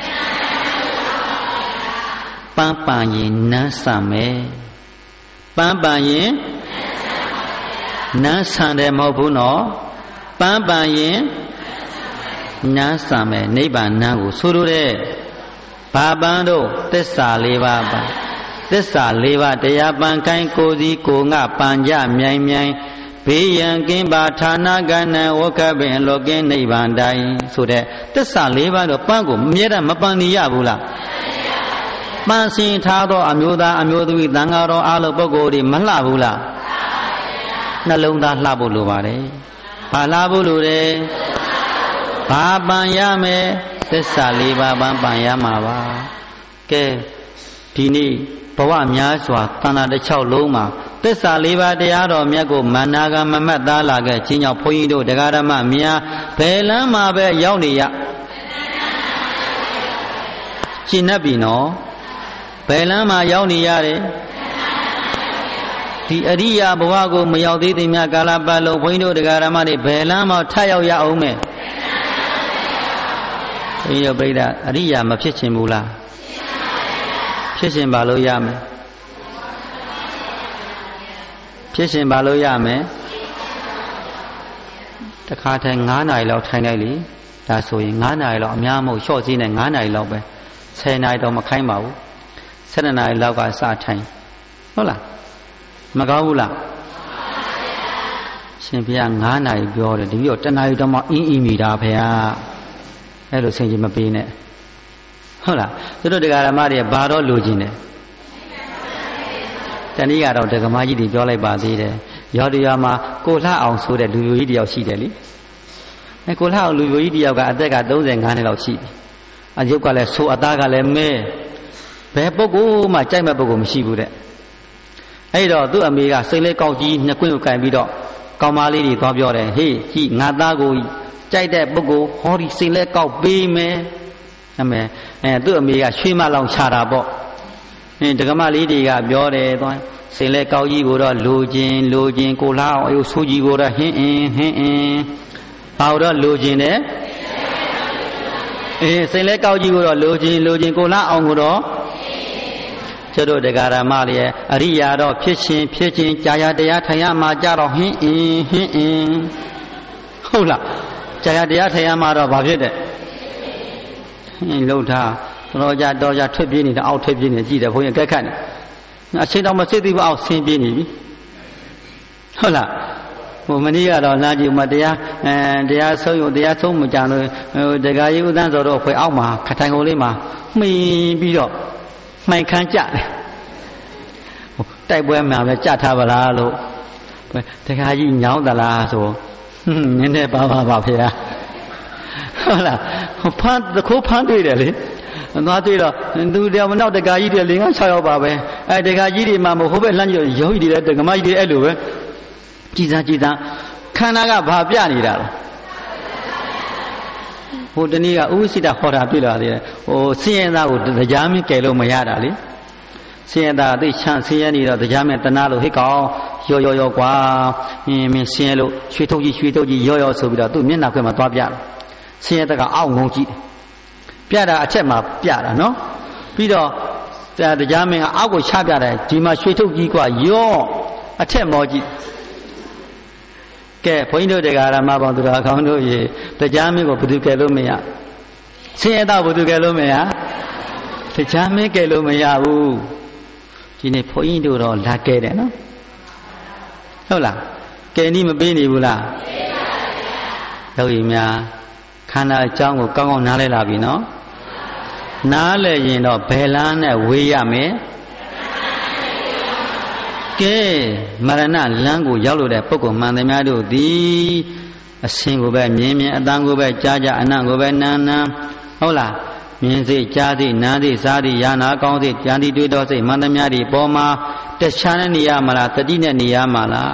ပန်းပန်ရင်နန်းဆံမယ်ပန်းပန်ရင်နန်းဆံတယ်မဟုတ်ဘူးနော်ပန်းပန်ရင်နန်းဆံမယ်နိဗ္ဗာန်နန်းကိုဆိုလိုတဲ့ဘာပန်းတို့သစ္စာ၄ပါးပန်းသစ္စာ၄ပါးတရားပန်ကိုင်းကိုစီကိုငါပန်ကြမြိုင်မြိုင်ဘေးရန်ကင်းပါဌာနကဏ္ဍဝကပင်လောကင်းနိဗ္ဗာန်တိုင်းဆိုတဲ့သစ္စာ၄ပါးတော့ပန်းကိုမြဲတမ်းမပန်နေရဘူးလားပန်းစင်ထားသောအမျိုးသားအမျိုးသမီးသံဃာတော်အားလုံးပုဂ္ဂိုလ်တွေမလှဘူးလားနှလုံးသားလှဖို့လိုပါတယ်ဘာလှဖို့လိုတယ်ဘာပန်ရမယ်သစ္စာ၄ပါးပန်ရမှာပါကဲဒီနေ့ဘဝများစွာတဏှာတစ်ချောက်လုံးမှာသစ္စာ၄ပါးတရားတော်မြတ်ကိုမနာကမမတ်သားလာခဲ့ခြင်းကြောင့်ဘုန်းကြီးတို့တရားဓမ္မများဘယ်လမ်းမှာပဲရောက်နေရရှင်း납ပြီနော်ဘယ်လမ်းမှာရောက်နေရတယ်ဒီအရိယာဘဝကိုမရောက်သေးသည်များကာလပတ်လုံးဘုန်းကြီးတို့တရားဓမ္မတွေဘယ်လမ်းမှာထရောက်ရအောင်မယ်ဘုန်းကြီးတို့ပြိဿအရိယာမဖြစ်ချင်ဘူးလားဖြစ်ရှင်ပါလို့ရမယ်ဖြစ်ရှင်ပါလို့ရမယ်တခါတည်း9နာရီလောက်ထိုင်လိုက်လေဒါဆိုရင်9နာရီလောက်အများမဟုတ်ရှော့စည်းနဲ့9နာရီလောက်ပဲ10နာရီတော့မခိုင်းပါဘူး7နာရီလောက်ကစထိုင်ဟုတ်လားမကောင်းဘူးလားရှင်ဘုရား9နာရီပြောတယ်ဒီပြီးတော့1နာရီတော့မှအင်းမိတာဖေဟာအဲ့လိုဆင်ခြင်မပေးနဲ့ဟုတ်လားသူတို့တရားဓမ္မတွေဘာတော့လိုချင်တယ်တနည်းကတော့ဒကမာကြီးတွေပြောလိုက်ပါသေးတယ်ရောတရားမှာကိုလှအောင်ဆိုတဲ့လူမျိုးကြီးတယောက်ရှိတယ်လေအဲကိုလှအောင်လူမျိုးကြီးတယောက်ကအသက်က35နှစ်လောက်ရှိပြီအယုတ်ကလည်းဆိုအသားကလည်းမဲဘယ်ပုဂ္ဂိုလ်မှကြိုက်မဲ့ပုဂ္ဂိုလ်မရှိဘူးတဲ့အဲ့တော့သူ့အမေကစိတ်လေးကောက်ကြီးနှစ်ကွင်းကိုကင်ပြီးတော့ကောင်းမလေးတွေသွားပြောတယ်ဟေးကြည့်ငါသားကိုကြိုက်တဲ့ပုဂ္ဂိုလ်ဟောဒီစိတ်လေးကောက်ပေးမယ်အမေသူ့အမေကရွှေမလောင်ချတာပေါ့ဒကမလေးတွေကပြောတယ်သွားစိတ်လေးကောက်ကြီးကိုတော့လိုခြင်းကိုလှအောင်အယုဆိုးကြီးကိုတော့ဟင်းအင်းဘာလို့တော့လိုခြင်းနဲ့စိတ်လေးကောက်ကြီးကိုတော့လိုခြင်းကိုလှအောင်ကိုတော့ကျတို့တရားဓမ္မတွေအရိယာတော့ဖြစ်ခြင်းကြာရတရားထိုင်ရမှာကြတော့ဟင်းအင်းဟုတ်လားကြာရတရားထိုင်ရမှာတော့ဘာဖြစ်တဲ့လှုပ်ထားတော်ကြထွက်ပြေးနေတာအောက်ထွက်ပြေးနေကြည့်တယ်ဘုန်းကြီးကက်ခတ်နေအချိန်တော့မစစ်သေးဘူးအောက်ဆင်းပြေးနေပြီဟုတ်လားမနေ့ကတော့လာကြည့်မှတရားဆုံးမကြလို့တခါကြီးဥဒန်းစောတော့ခွေအောက်မှာခထိုင်ကုန်လေးမှာမှီပြီးတော့မှိုင်ခမ်းကြတယ်တိုက်ပွဲမှာပဲကြထားပါလားလို့တခါကြီးညောင်းသလားဆိုနည်းနည်းပါဖေဟာဟုတ်လားတခိုးဖမ်းတွေ့တယ်လေသွားတွေ့တော့သူတရားမနောက်တခါကြီးတွေ5-6ယောက်ပါပဲတခါကြီးတွေမှာမဟုတ်ပဲလှမ်းကြည့်ရုပ်ကြီးတွေတက္ကမကြီးတွေအဲ့လိုပဲကြည်စားခန္ဓာကဘာပြနေတာလဲဟိုတနေ့ကဥဝိစိတဟောတာတွေ့လာတယ်ဆင်းရဲသားကိုတရားမင်းကယ်လို့မရတာလေဆင်းရဲသားသိချမ်းဆင်းရဲနေတော့တရားမင်းတနာလို့ဟိကောင်ရောကွာမင်းဆင်းရဲလို့ရွှေထုတ်ကြီးရောဆိုပြီးတော့သူ့မျက်နှာခွဲမှာသွားပြတယ်ဆင်းရဲသားကအောက်ငုံကြည့်ပြတာအချက်မှာပြတာနော်ပြီးတော့တရားမင်းကအောက်ကိုချပြတယ်ဒီမှာရွှေထုတ်ကြီးกว่าရောအထက်မော်ကြည့်ကဲဘုန်းကြီးတို့တရားဓမ္မပေါင်းသူတော်ကောင်းတို့ရေတရားမင်းကိုဘယ်သူကယ်လို့မရဆင်းရဲသားဘယ်သူကယ်လို့မရတရားမင်းကယ်လို့မရဘူးဒီနေ့ဘုန်းကြီးတို့တော့လာကယ်တယ်နော်ဟုတ်လားကယ်နည်းမပေးနေဘူးလားပေးပါဗျာတို့ရင်များခန္ဓာအကြောင်းကိုကောင်းကောင်းနားလဲလာပြီနော်နားလဲရင်တော့ဘယ်လမ်းနဲ့ဝေးရမယ်ကဲမရဏလမ်းကိုရောက်လို့တဲ့ပုဂ္ဂိုလ်မှန်သမျှတို့သည်အစင်ကိုပဲမြင်အတန်ကိုပဲကြားအနံ့ကိုပဲနာဟုတ်လားမြင်စိတ်ကြားစိတ်နားစိတ်စားစိတ်ယာနာကောင်းစိတ်ကြံတိတွေးတော်စိတ်မှန်သမျှတွေပေါ်မှာတခြားနဲ့နေရမှာလားတတိနဲ့နေရမှာလား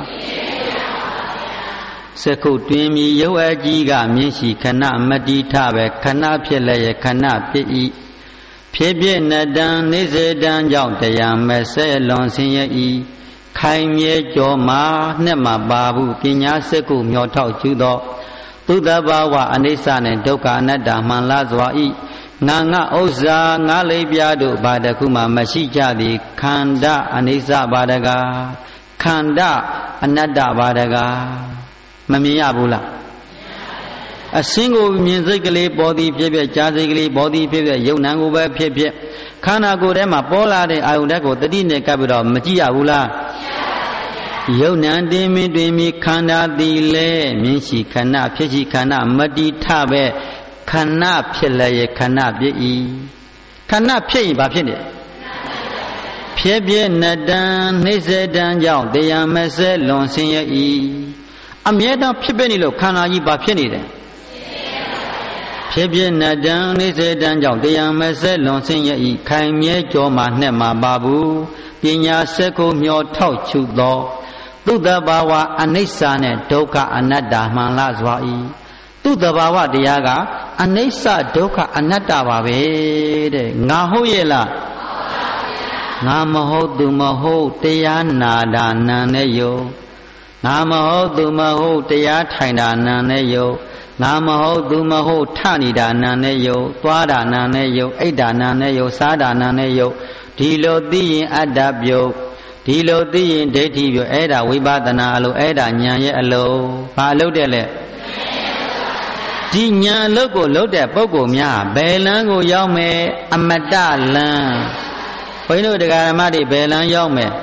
စကုတွင်မီရုပ်အကြီးကမြင်ရှိခဏမတိထပဲခဏဖြစ်လည်းရခဏဖြစ်၏ဖြစ်ဖြစ်နတံနေစေတံကြောင့်တရားမဲ့ဆဲလွန်ဆင်းရဲ၏ခိုင်မြဲကြောမှာနှစ်မှာပါဘူးပညာစကုမျောထောက်ကျူသောသုတဘာဝအနိစ္စနဲ့ဒုက္ခအနတ္တမှန်လားစွာ၏ငါဥစ္စာငါလေးပြားတို့ဘာတခုမှမရှိကြသည်ခန္ဓာအနိစ္စဘာတကားခန္ဓာအနတ္တဘာတကားမမြင်ရဘူးလားအစင်းကိုမြင်စိတ်ကလေးပေါ်သည်ဖြစ်ဖြစ်ကြားစိတ်ကလေးပေါ်သည်ဖြစ်ဖြစ်ယုံနံကိုပဲဖြစ်ဖြစ်ခန္ဓာကိုယ်ထဲမှာပေါ်လာတဲ့အာယုန်ဓာတ်ကိုတတိနဲ့ကပ်ပြီးတော့မကြည့်ရဘူးလားယုံနံတင်မင်းတွင်မီခန္ဓာသည်လဲမြင်ရှိခဏဖြစ်ရှိခဏမတိထပဲခဏဖြစ်လည်းခဏပြည့်၏ခဏဖြစ်ရင်ဘာဖြစ်နေဖြစ်ပြနတံနှိစေတံကြောင့်တရားမစဲလွန်ဆင်းရဲ၏အမြဲတမ်းဖြစ်ပြနေလို့ခန္ဓာကြီးဘာဖြစ်နေတယ်ဖြစ်ပြနတံနှိစေတံကြောင့်တရားမစဲလွန်ဆင်းရဲ၏ခိုင်မြဲကြောမှာနဲ့မှာပါဘူးပညာစက်ကိုမျောထောက်ချုပ်သောသုတဘာဝအနိစ္စနဲ့ဒုက္ခအနတ္တမှန်လားစွာ၏သူ့တဘာဝတရားကအနိစ္စဒုက္ခအနတ္တပါပဲတဲ့ငါဟုတ်ရဲ့လားငါမဟုတ်သူမဟုတ်တရားနာတာနာနဲ့ယုံငါမဟုတ်သူမဟုတ်တရားထိုင်တာနာနဲ့ယုံငါမဟုတ်သူမဟုတ်ထနေတာနာနဲ့ယုံသွားတာနာနဲ့ယုံအိတ်တာနာနဲ့ယုံစားတာနာနဲ့ယုံဒီလိုသိရင်အတ္တပြုတ်ဒီလိုသိရင်ဒိဋ္ဌိပြုတ်အဲ့ဒါဝိပဿနာအလို့အဲ့ဒါဉာဏ်ရဲ့အလို့ဘာအလို့တဲ့လဲဒီညာအလုပ်ကိုလုပ်တဲ့ပုဂ္ဂိုလ်များဘယ်လမ်းကိုရောက်မယ်အမတလမ်းဘုန်းကြီးတို့တရားဓမ္မတွေဘယ်လမ်းရောက်မယ်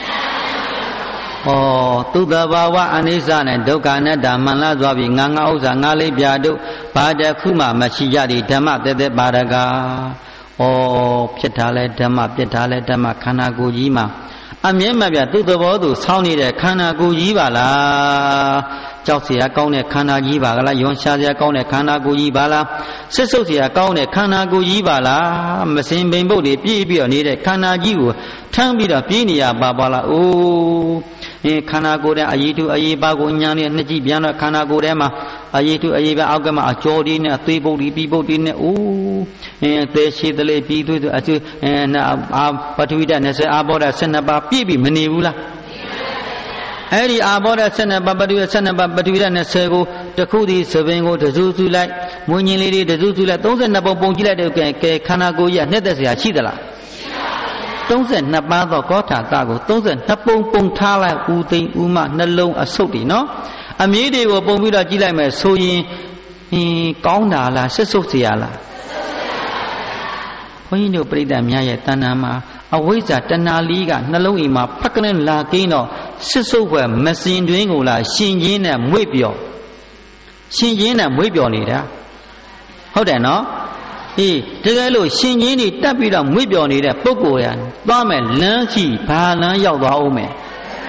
သူတဘာဝအနိစ္စနဲ့ဒုက္ခအနတ္တမှန်လားသွားပြီငါဥစ္စာငါလေးပြတို့ဘာတခုမှမရှိကြသည်ဓမ္မတဲတဲပါရကဖြစ်တာလဲဓမ္မပြစ်တာလဲဓမ္မခန္ဓာကိုယ်ကြီးမှာအမြဲမပြသူ့သဘောသူဆောင်းနေတဲ့ခန္ဓာကိုယ်ကြီးပါလားကြောက်เสียကောင်းတဲ့ခန္ဓာကြီးပါလားယွန်ရှာเสียကောင်းတဲ့ခန္ဓာကိုယ်ကြီးပါလားစစ်ဆုပ်เสียကောင်းတဲ့ခန္ဓာကိုယ်ကြီးပါလားမစင်ပိန်ပုတ်တွေပြည့်ပြီးတော့နေတဲ့ခန္ဓာကြီးကိုထမ်းပြီးတော့ပြင်းနေရပါလားခန္ဓာကိုယ်တဲ့အရေးတူအရေးပါကိုညာနဲ့နှစ်ကြည့်ပြန်တော့ခန္ဓာကိုယ်ထဲမှာအရေးတူအရေးပါအောက်ကမှအကျော်ဒီနဲ့အသေးပုတ်ဒီပြီးပုတ်ဒီနဲ့သေရှိတလေပြီးသွေးအကျပထဝီဓာတ်20အာဘောဓာတ်12ပါးပြည့်ပြီးမနေဘူးလားအဲ့ဒီအာဘောဓာတ်12ပါးပထဝီ12ပါးပထဝီဓာတ်20ကိုတခုဒီသပင်ကိုတစုစုလိုက်မွင်ញင်လေးတွေတစုစုလိုက်32ပုံပုံကြည့်လိုက်တဲ့ကဲခန္ဓာကိုယ်ကြီးကနှစ်သက်စရာရှိသလား32ပါးသောကောထာတကို32ပုံပုံထားလိုက်ဦးသိမ့်ဦးမနှလုံးအဆုပ်တွေနော်အမြည်တွေကိုပုံပြီးတော့ကြည့်လိုက်မယ်ဆိုရင်ကောင်းတာလားဆက်ဆုပ်เสียလားဘုန်းကြီးတို့ပြိဿများရဲ့တဏ္ဍာမှာအဝိဇ္ဇာတဏှာလေးကနှလုံးအိမ်မှာဖက်ကနေလာကင်းတော့စစ်စုပ်ဘွယ်မစင်တွင်းကိုလာရှင်ချင်းနဲ့မွေ့ပြော်ရှင်ချင်းနဲ့မွေ့ပြော်နေတာဟုတ်တယ်နော်အေးတကယ်လို့ရှင်ချင်းတွေတက်ပြီးတော့မွေ့ပြော်နေတဲ့ပုဂ္ဂိုလ်ရသွားမယ်လမ်းရှိဘာလမ်းရောက်သွားအောင်မယ်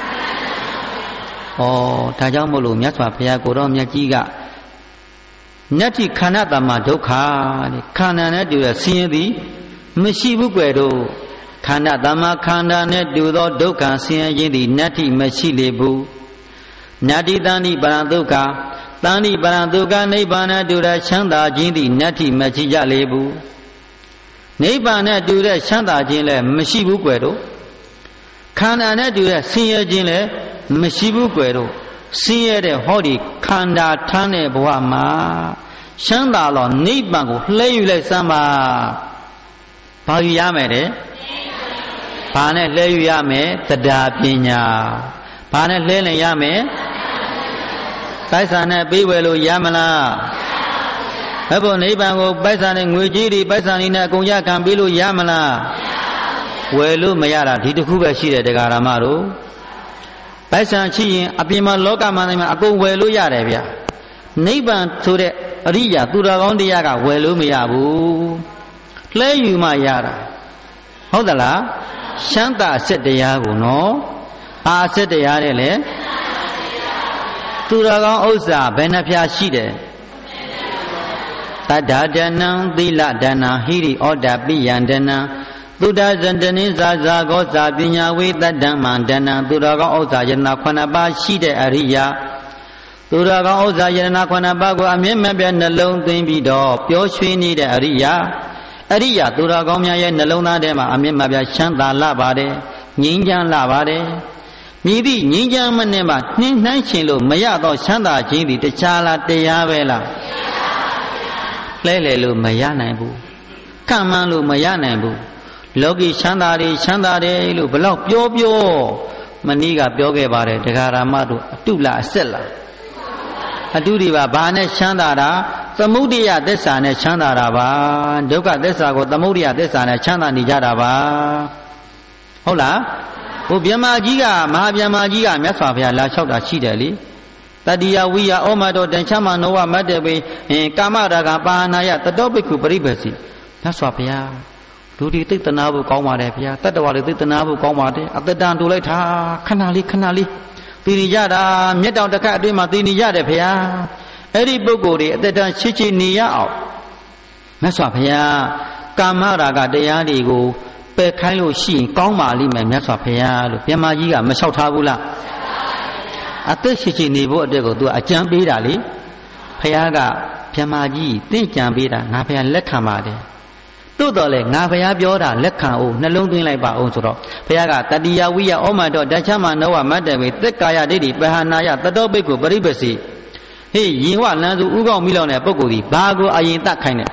ဩဒါကြောင့်မို့လို့မြတ်စွာဘုရားကိုတော်မြတ်ကြီးကနတ္ထိခန္ဓာတမဒုက္ခတဲ့ခန္ဓာနဲ့တူတဲ့ဆင်းရဲသည်မရှိဘူးကွယ်တို့ခန္ဓာတမခန္ဓာနဲ့တူသောဒုက္ခဆင်းရဲခြင်းသည်နတ္ထိမရှိလေဘူးနတ္ထိတန်တိပရံဒုက္ခတန်တိပရံဒုက္ခနိဗ္ဗာန်နဲ့တူတဲ့ချမ်းသာခြင်းသည်နတ္ထိမရှိကြလေဘူးနိဗ္ဗာန်နဲ့တူတဲ့ချမ်းသာခြင်းလည်းမရှိဘူးကွယ်တို့ခန္ဓာနဲ့တူတဲ့ဆင်းရဲခြင်းလည်းမရှိဘူးကွယ်တို့ဆင်းရဲတဲ့ဟောဒီခန္ဓာထမ်းတဲ့ဘဝမှာချမ်းသာတော့နိဗ္ဗာန်ကိုလှည့်ယူလိုက်စမ်းပါဘာယူရမယ်တဲ့ဘာနဲ့လှည့်ယူရမယ်တရားပညာဘာနဲ့လှည့်လည်ရမယ်ပိုက်ဆံနဲ့ပြီးဝယ်လို့ရမလားဘယ်ဖို့နိဗ္ဗာန်ကိုပိုက်ဆံနဲ့ငွေကြီးတွေပိုက်ဆံတွေနဲ့အကုန်ရခံပြီးလို့ရမလားဝယ်လို့မရတာဒီတစ်ခုပဲရှိတယ်တရားဓမ္မတို့ပိုက်ဆံရှိရင်အပြင်မှာလောကမှာနေမှာအကုန်ဝယ်လို့ရတယ်ဗျနိဗ္ဗာန်ဆိုတဲ့အရိယာသူတော်ကောင်းတရားကဝယ်လို့မရဘူးလှဲယူမှရတာဟုတ်သလားရှမ်းသာအစစ်တရားကိုနော်အာအစစ်တရားတဲ့လေသူတော်ကောင်းဥစ္စာဘယ်နှပြရှိတယ်တတ္ထာဒနံသီလဒနံဟိရိဩဒပိယံဒနံသုဒ္ဓဇန္တနိဇာဇာကောဇာပညာဝေတတ္တမံဒနံသူတော်ကောင်းဥစ္စာယတနာ9ပါးရှိတဲ့အရိယာသူတော်ကောင်းဥစ္စာယတနာ9ပါးကိုအမြဲမပြတ်နှလုံးသွင်းပြီးတော့ပျော်ရွှင်နေတဲ့အရိယာသူတော်ကောင်းများရဲ့နှလုံးသားထဲမှာအမြဲမပြတ်ချမ်းသာလာပါတယ်ငြိမ်းချမ်းလာပါတယ်မြည်သည့်ငြိမ်းချမ်းမနဲ့မှနှင်းနှမ်းရှင်လို့မရတော့ချမ်းသာခြင်းသည်တခြားလားတရားပဲလားလဲလေလို့မရနိုင်ဘူးကံမှန်လို့မရနိုင်ဘူးလောကီချမ်းသာတယ်လို့ဘလောက်ပြောမနည်းကပြောခဲ့ပါတယ်တရားဓမ္မတို့အတုလားအဆက်လားအတုတွေပါဘာနဲ့ချမ်းသာတာသမုဒိယသစ္စာနဲ့ချမ်းသာတာပါဒုက္ခသစ္စာကိုသမုဒိယသစ္စာနဲ့ချမ်းသာနေကြတာပါဟုတ်လားဟိုဗျမကြီးကမဟာဗျမကြီးကမြတ်စွာဘုရားလာလျှောက်တာရှိတယ်လေတတိယဝိယဩမတောတန်ချမနောဝမတ္တပေကာမရာဂပါဏာယတတောဘိက္ခုပရိပ္ပစီမြတ်စွာဘုရားလူတွေသိတနာဖို့ကောင်းပါတယ်ဘုရားတတ္တဝါတွေသိတနာဖို့ကောင်းပါတယ်အတ္တတန်တူလိုက်တာခဏလေးသိနေကြတာမြတ်တောင်တစ်ခါအတွင်းမှာသိနေကြတယ်ဘုရားအဲ့ဒီပုဂ္ဂိုလ်တွေအတ္တတန်ချစ်နေရအောင်မြတ်စွာဘုရားကာမရာဂတရားတွေကိုပယ်ခိုင်းလို့ရှိရင်ကောင်းပါလိမ့်မယ်မြတ်စွာဘုရားလို့မြမကြီးကမလျှောက်ထားဘူးလားအသက်ချစ်နေဖို့အတွက်ကိုသူကအကြံပေးတာလေဘုရားကမြမကြီးတင့်ကြံပေးတာငါဘုရားလက်ခံပါတယ်တို့တော်လဲငါဘုရားပြောတာလက်ခံအောင်နှလုံးသွင်းလိုက်ပါအောင်ဆိုတော့ဘုရားကတတိယဝိယဩမတောတချမနောဝမတ္တဝေသက်ကာယဒိဋ္ဌိပဟနာယတတောဘိက္ခုပရိပ္ပစီဟေးယင်ဝလန်းစုဥကောက်မိလောက်တဲ့ပုဂ္ဂိုလ်ဒီဘာကိုအရင်တတ်ခိုင်းတယ်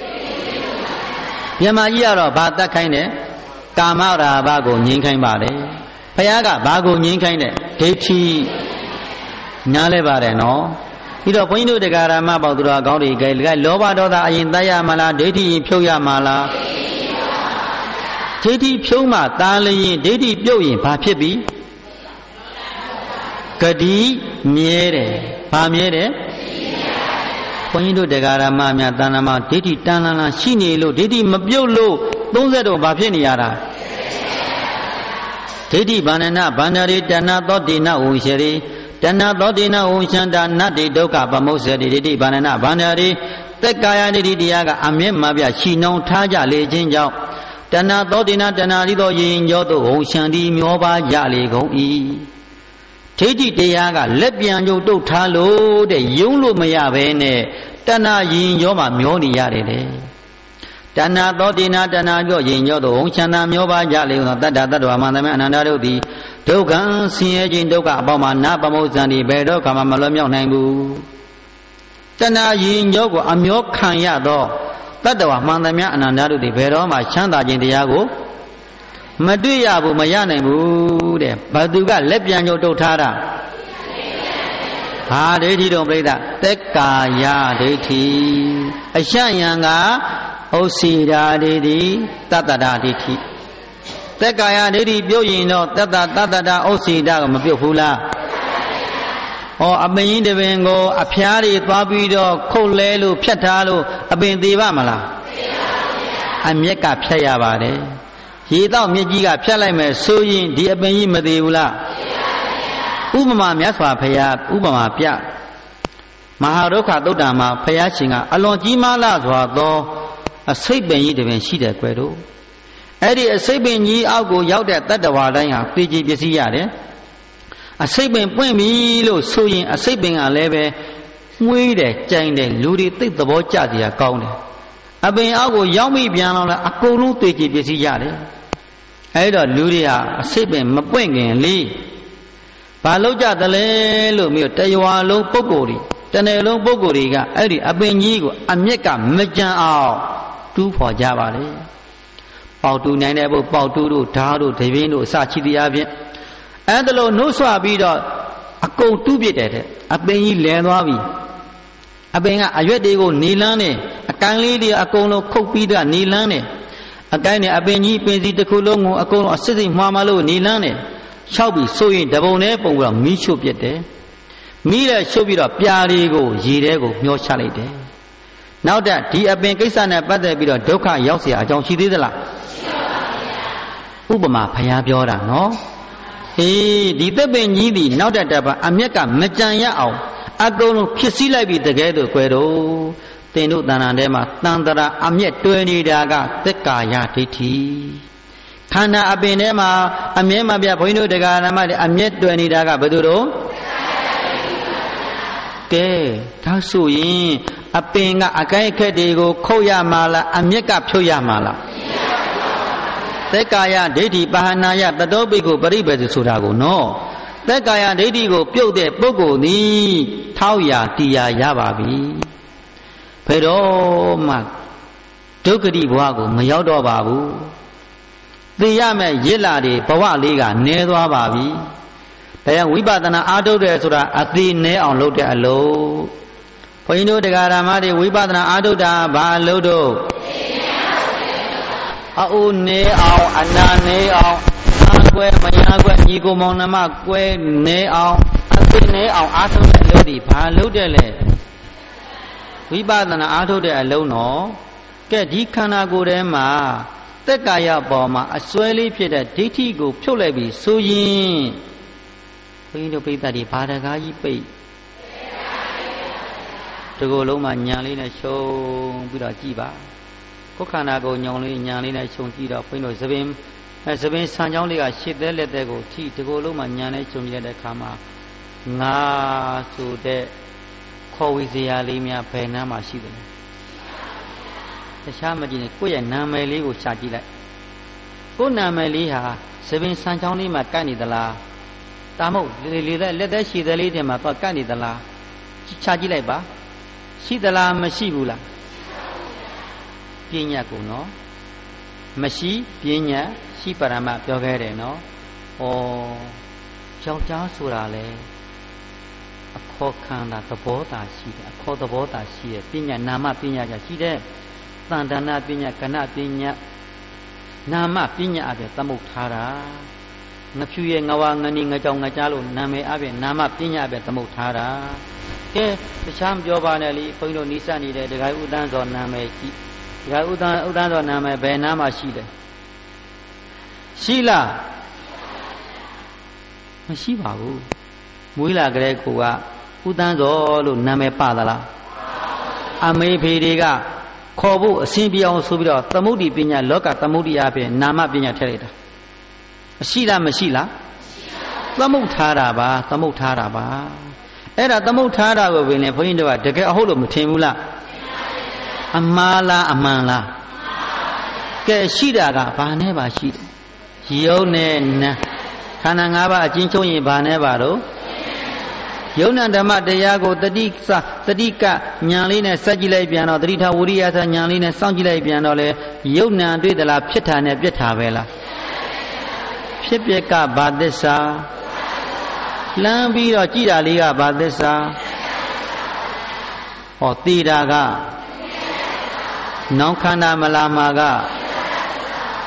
မြမကြီးကတော့ဘာတတ်ခိုင်းတယ်ကာမရာဘကိုငြိမ်းခိုင်းပါတယ်ဘုရားကဘာကိုငြိမ်းခိုင်းတယ်ဒိဋ္ဌိနားလဲပါတယ်နော်ပြီးတော့ဘုန်းကြီးတို့တရားဓမ္မပေါသူတော်ကောင်းတွေကလောဘဒေါသအရင်တတ်ရမလားဒိဋ္ဌိဖြုတ်ရမလားဒိဋ္ဌိဖြုံးမှတားလျင်ဒိဋ္ဌိပြုတ်ရင်ဘာဖြစ်ပြီဂတိမြဲတယ်ဘာမြဲတယ်ဘုန်းကြီးတို့တရားဓမ္မများတဏ္ဍာမဒိဋ္ဌိတန်လန်းလန်းရှိနေလို့ဒိဋ္ဌိမပြုတ်လို့30တော့ဘာဖြစ်နေရတာဒိဋ္ဌိဗန္ဒနာဗန္ဒရိတဏသောတိနဝုရှရိတဏသောတိနဝုရှန္တာနတ္တိဒုက္ခပမုစ္ဆေတိဒိဋ္ဌိဗန္ဒနာဗန္ဒရိသက်ကာယဒိဋ္ဌိတရားကအမြဲမပြရှိနှောင်းထားကြလေခြင်းကြောင့်တဏသောတိနတဏဤသောယင်ကြောသို့ဝုရှန္တိမျောပါကြလေကုန်၏ဒိဋ္ဌိတရားကလက်ပြန်ကြုတ်တုတ်ထားလို့တဲ့ယုံလို့မရဘဲနဲ့တဏရင်ရောမှာမျောနေရတယ်တဲ့တဏသောတိနာတဏကြောရင်ရောသို့ဝုရှန္တာမျောပါကြလေသောတတ္တတ္တဝါမန္တမေအနန္တတို့သည်ဒုက္ခဆင်းရဲခြင်းဒုက္ခအပေါင်းမှာနာပမုဇ္ဇံဒီဘယ်တော့မှမလွတ်မြောက်နိုင်ဘူးတဏရင်ရောကိုအမျောခံရသောတတ္တဝါမှန်သမျှအနန္တတို့သည်ဘယ်တော့မှချမ်းသာခြင်းတရားကိုမတွေ့ရဘူးမရနိုင်ဘူးတဲ့ဘသူကလက်ပြန်ကြုတ်တုတ်ထားတာဟာဒိဋ္ဌိတော်ပြိဿသက်ကာယဒိဋ္ဌိအရှယံကဥစီရာဒိဋ္ဌိတတ္တဒဒိဋ္ဌိသက်ကာယဒိဋ္ဌိပြုတ်ရင်တော့တတ္တတတ္တတာဩစီတာကမပြုတ်ဘူးလားဟောအပင်ကြီးတပင်ကိုအဖျားတွေသွားပြီးတော့ခုတ်လဲလို့ဖြတ်ထားလို့အပင်သေးပါမလားအမျက်ကဖြတ်ရပါတယ်ရေတော့မြစ်ကြီးကဖြတ်လိုက်မယ်ဆိုရင်ဒီအပင်ကြီးမသေးဘူးလားဥပမာမြတ်စွာဘုရားဥပမာပြမဟာဒုက္ခသုတ်တံမှာဘုရားရှင်ကအလွန်ကြီးမားလာစွာသောအစိတ်ပင်ကြီးတပင်ရှိတယ်ကွယ်တို့အဲ့ဒီအစိတ်ပင်ကြီးအောက်ကိုရောက်တဲ့တတ္တဝါတိုင်းဟာသိကြည်ပစ္စည်းရတယ်အစိတ်ပင်ပွင့်ပြီလို့ဆိုရင်အစိတ်ပင်ကလည်းပဲမွေးတယ်ကြိုင်တယ်လူတွေသိသဘောကျစရာကောင်းတယ်အပင်အောက်ကိုရောက်ပြီပြန်တော့လည်းအကုန်လုံးသိကြည်ပစ္စည်းရတယ်အဲ့တော့လူတွေဟာအစိတ်ပင်မပွင့်ခင်လေးဘာလို့ကြတယ်လဲလို့မျိုးတရွာလုံးပုဂ္ဂိုလ်တွေတနယ်လုံးပုဂ္ဂိုလ်တွေကအဲ့ဒီအပင်ကြီးကိုအမျက်ကမကြံအောင်တူးဖော်ကြပါလေပေါတူနိုင်တဲ့ဘုပေါတူတို့ဓာတို့ဒိဗင်းတို့အစရှိတရားဖြင့်အဲ့ဒါလို့နှုတ်ဆွပြီးတော့အကုန်တူးပြစ်တယ်တဲ့အပင်ကြီးလဲသွားပြီအပင်ကအရွက်တွေကိုနေလန်းနေအကိုင်းလေးတွေအကုန်လုံးခုတ်ပြီးတော့နေလန်းနေအကိုင်းနဲ့အပင်ကြီးပင်စီတစ်ခုလုံးကိုအကုန်လုံးအစစ်စစ်မှားမလို့နေလန်းနေလျှောက်ပြီးဆိုရင်တပုံနဲ့ပုံပြီးတော့မီးရှို့ပြစ်တယ်မီးလည်းရှို့ပြီးတော့ပြားလေးကိုရေထဲကိုမျောချလိုက်တယ်နောက်တဲ့ဒီအပင်ကိစ္စနဲ့ပတ်သက်ပြီးတော့ဒုက္ခရောက်เสียအကြောင်းရှိသေးသလားဥပမာဘုရားပြောတာနော်အေးဒီသက်ပင်ကြီးဒီနောက်တဲ့တပ်ပါအမျက်ကမကြံရအောင်အကုန်လုံးဖြစ်စည်းလိုက်ပြီးတကယ်တော့ကွယ်တော့သင်တို့တဏ္ဍာထဲမှာတန်တရာအမျက်တွဲနေတာကသက်ကာယဒိဋ္ဌိခန္ဓာအပင်ထဲမှာအမြဲမပြဘုန်းကြီးတို့တရားဓမ္မတွေအမျက်တွဲနေတာကဘယ်သူတို့ကဲဒါဆိုရင်အပင်ကအကိုင်းအခက်တွေကိုခုတ်ရမှာလားအမျက်ကဖြုတ်ရမှာလားသက်ကာယဒိဋ္ဌိပါဟနာယတတောပိကိုပရိပေသဆိုတာကိုနော်သက်ကာယဒိဋ္ဌိကိုပြုတ်တဲ့ပုဂ္ဂိုလ်သည်ထောက်ရာတရားရပါပြီဘယ်တော့မှဒုက္ခတိဘဝကိုမရောက်တော့ပါဘူးသိရမယ်ရစ်လာတွေဘဝလေးကနည်းသွားပါပြီဒါကြောင့်ဝိပဿနာအားထုတ်တယ်ဆိုတာအသိနည်းအောင်လုပ်တဲ့အလုပ်ဘုန်းကြီးတို့တရားဓမ္မတွေဝိပဿနာအားထုတ်တာဘာအလုပ်တော့အိုးနေအောင်အနာနေအောင်အကွဲမယားကွဲညီကိုမောင်နှမကွဲနေအောင်အသိနေအောင်အားထုတ်တဲ့အလုပ်ဒီဘာလုပ်တယ်လဲဝိပဿနာအားထုတ်တဲ့အလုပ်နော်ကဲဒီခန္ဓာကိုယ်ထဲမှာသက်ကာယပေါ်မှာအစွဲလေးဖြစ်တဲ့ဒိဋ္ဌိကိုဖြုတ်လိုက်ပြီးဆိုရင်ဘုန်းကြီးတို့ပိဋကတွေဘာတကားကြီးပိတ်ဒီကိုယ်လုံးမှာညာလေးနဲ့ရှုံပြီးတော့ကြည်ပါကိုယ်ခန္ဓာကိုညောင်လေးညာလေးနဲ့ရှုံကြည့်တော့ဘုန်းကြီးတို့သပင်ဆံချောင်းလေးကရှစ်သက်လက်သက်ကိုထိဒီကိုယ်လုံးမှာညာနဲ့ရှုံကြည့်တဲ့အခါမှာငါဆိုတဲ့ခေါ်ဝေစရာလေးများဘယ်နှမ်းမှာရှိတယ်တခြားမကြည့်နဲ့ကိုယ့်ရဲ့နာမည်လေးကိုရှာကြည့်လိုက်ကိုယ်နာမည်လေးဟာသပင်ဆံချောင်းလေးမှာကတ်နေသလားတာမဟုတ်လေသက်လက်သက်ရှည်သက်လေးတွေမှာတော့ကတ်နေသလားရှာကြည့်လိုက်ပါရှိသလားမရှိဘူးလားပညာကိုနော်မရှိပညာရှိပရမပြောခဲ့တယ်နော်ဩယောက်ျားဆိုတာလေအခေါ်ခန္ဓာသဘောတာရှိတယ်အခေါ်သဘောတာရှိတယ်ပညာနာမပညာရှိတယ်သန္တနာပညာကဏပညာနာမပညာအပြင်သမုတ်ထားတာငဖြူရဲ့ငဝါငနီငကြောင်ငကြားလို့နာမည်အပြင်နာမပညာအပြင်သမုတ်ထားတာကဲတခြားမပြောပါနဲ့လေဘုန်းကြီးတို့နိစ္စနေတဲ့ဒကာဥဒန်းစောနာမည်ရှိဒကာဥဒန်းစောနာမည်ဘယ်နာမှရှိတယ်ရှိလားမရှိပါဘူးမွေးလာကြတဲ့ကိုကဥဒန်းစောလို့နာမည်ပသလားအမေဖေတွေကခေါ်ဖို့အစဉ်ပြောင်းဆိုပြီးတော့သမုဒ္ဒိပညာလောကသမုဒ္ဒိအပြင်နာမပညာထည့်လိုက်တာရှိလားမရှိလားသမုတ်ထားတာပါသမုတ်ထားတာပါအဲ့ဒါသမုတ်ထားတာကိုပင်လေဘုန်းကြီးတို့ကတကယ်အဟုတ်လို့မထင်ဘူးလားအမှားလားအမှန်လားကဲရှိတာကဘာနဲ့ပါရှိတယ်ယုံနဲ့နာခန္ဓာ၅ပါးအချင်းချုပ်ရင်ဘာနဲ့ပါတော့ယုံနာဓမ္မတရားကိုတတိကညာလေးနဲ့စက်ကြည့်လိုက်ပြန်တော့တတိထဝိရိယသညာလေးနဲ့စောင့်ကြည့်လိုက်ပြန်တော့လေယုံနာတွေ့သလားဖြစ်တာနဲ့ပြက်တာပဲလားဖြစ်ပြက်ကဘာသစ္စာလှမ်းပြီးတော့ကြည်တာလေးကဘာသစ္စာဟောသိတာကနောင်ခန္ဓာမလာမှာကသ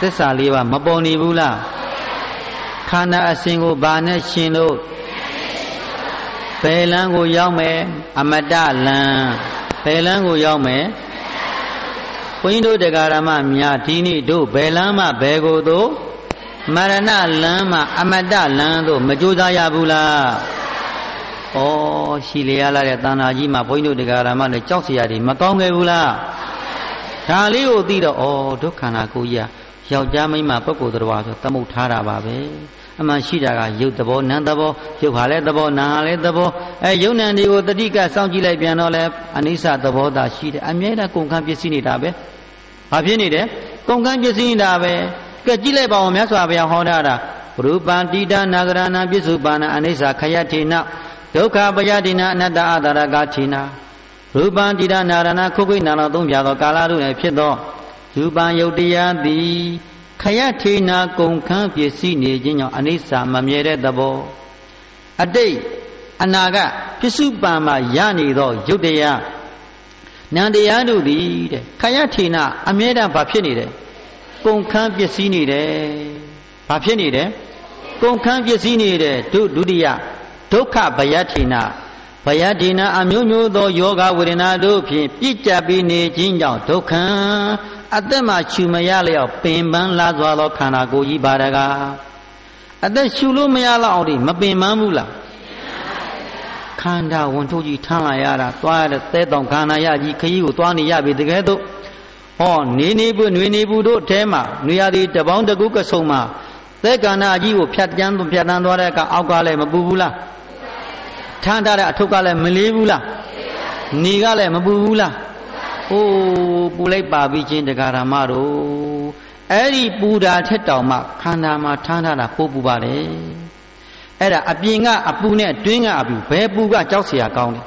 သစ္စာလေးပါမပေါ်နေဘူးလားခန္ဓာအစဉ်ကိုဘာနဲ့ရှင်လို့ဘယ်လမ်းကိုရောက်မယ်အမတလမ်းဘယ်လမ်းကိုရောက်မယ်ဘုန်းကြီးတို့တရားဓမ္မများဒီနေ့တို့ဘယ်လမ်းမှဘယ်ကိုသို့မရဏလမ်းမှအမတလမ်းသို့မကြိုးစားရဘူးလားဩရှိလေရလာတဲ့တဏ္ဍာကြီးမှာဘုန်းကြီးတို့တရားဓမ္မနဲ့ကြောက်เสียရတယ်မကောင်းခဲ့ဘူးလားဒါလေးကိုသိတော့ဩဒုက္ခနာကိုကြီးယောက်ျားမိန်းမပုဂ္ဂိုလ်တော်ဆိုသမုတ်ထားတာပါပဲအမှန်ရှိတာကရုပ်သဘောနာမ်သဘောရုပ်ဟာလည်းသဘောနာမ်ဟာလည်းသဘောယုံ nant တွေကိုတတိကစောင့်ကြည့်လိုက်ပြန်တော့လဲအနိစ္စသဘောသာရှိတယ်အမြဲတမ်းကုန်ခန်းပစ္စည်းနေတာပဲဘာဖြစ်နေတယ်ကုန်ခန်းပစ္စည်းနေတာပဲကဲကြည့်လိုက်ပါဦးမြတ်စွာဘုရားဟောထားတာရူပံတိတနာဂရဏပစ္စုပန်အနိစ္စခယထေနဒုက္ခပယတိနာအနတ္တအတရကထေနရူပံတိတနာရဏခုခိနာတော်သုံးပြသောကာလတို့၌ဖြစ်သောရူပံယုတ်တရားသည်ခယထေနာကုန်ခန်းပစ္စည်းနေခြင်းကြောင့်အနိစ္စမမြဲတဲ့သဘောအတိတ်အနာဂတ်ပစ္စုပန်မှာရနေသောယုတ်တရားနံတရားတို့သည်တဲ့ခယထေနာအမြဲတမ်းဘာဖြစ်နေတယ်ကုန်ခန်းပစ္စည်းနေတယ်ဘာဖြစ်နေတယ်ကုန်ခန်းပစ္စည်းနေတယ်ဒုတိယဒုက္ခဘယထေနာဘယထေနာအမျိုးမျိုးသောယောဂဝေဒနာတို့ဖြင့်ပြစ်ကြပြီးနေခြင်းကြောင့်ဒုက္ခအသက်မှာရှုမရလျောက်ပင်ပန်းလာစွာသောခန္ဓာကိုယ်ကြီးပါတကားအသက်ရှုလို့မရလောက်အောင်ဒီမပင်ပန်းဘူးလားခန္ဓာဝန်ထုတ်ကြီးထမ်းလာရတာသွားရတဲ့သဲတောင်ခန္ဓာရကြီးခကြီးကိုသွားနေရပြီတကယ်တော့ဟောနေဘူးနွေနေဘူးတို့အဲမှာနွေရသည်တပေါင်းတကူကဆုံမှာသဲကန္နာကြီးကိုဖြတ်တန်းသွားတဲ့အခါအောက်ကလည်းမပူဘူးလားထမ်းထားတဲ့အထုပ်ကလည်းမလေးဘူးလားနေကလည်းမပူဘူးလားအိုးပူလိုက်ပါပြီးချင်းတရားဓမ္မတို့အဲ့ဒီပူတာထက်တောင်မှခန္ဓာမှာထမ်းထားတာပို့ပူပါလေအဲ့ဒါအပြင်ကအပူနဲ့အတွင်းကအပူဘယ်ပူကကြောက်เสียကောင်းလဲ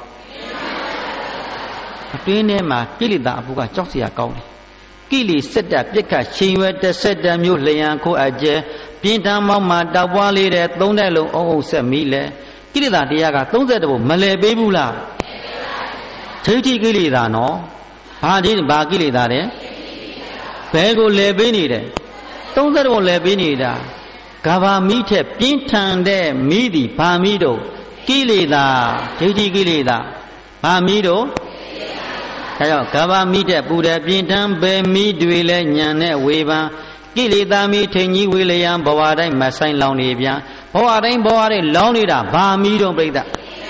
အတွင်းထဲမှာကိလေသာအပူကကြောက်เสียကောင်းတယ်ကိလေစက်တပြက်ခတ်ချိန်ရွယ်တစ်ဆက်တမျိုးလျံခိုးအကျဲပြင်းထန်မောက်မှာတောက်ပွားလေးတဲ့သုံးတဲ့လုံးအုံအုံဆက်မိလဲကိလေသာတရားက30ဘုံမလဲပေးဘူးလားဒိဋ္ဌိကိလေသာနော်ဘာကိလေသာတဲ့ဘယ်ကိုလဲပေးနေတယ်30ဘုံလဲပေးနေတာကဘာမိထက်ပြင်းထန်တဲ့မိသည်ဘာမိတော့ကိလေသာဒိဋ္ဌိကိလေသာဘာမိတော့ဒါကြောင့်ကဘာမိတဲ့ပူတဲ့ပြင်းထန်ပဲမိတွေလဲညံတဲ့ဝေဖန်ကိလေသာမိထိန်ကြီးဝေလျံဘဝတိုင်းမဆိုင်လောင်နေပြန်ဘဝတိုင်းလောင်နေတာဘာမိတော့ပြိတ္တ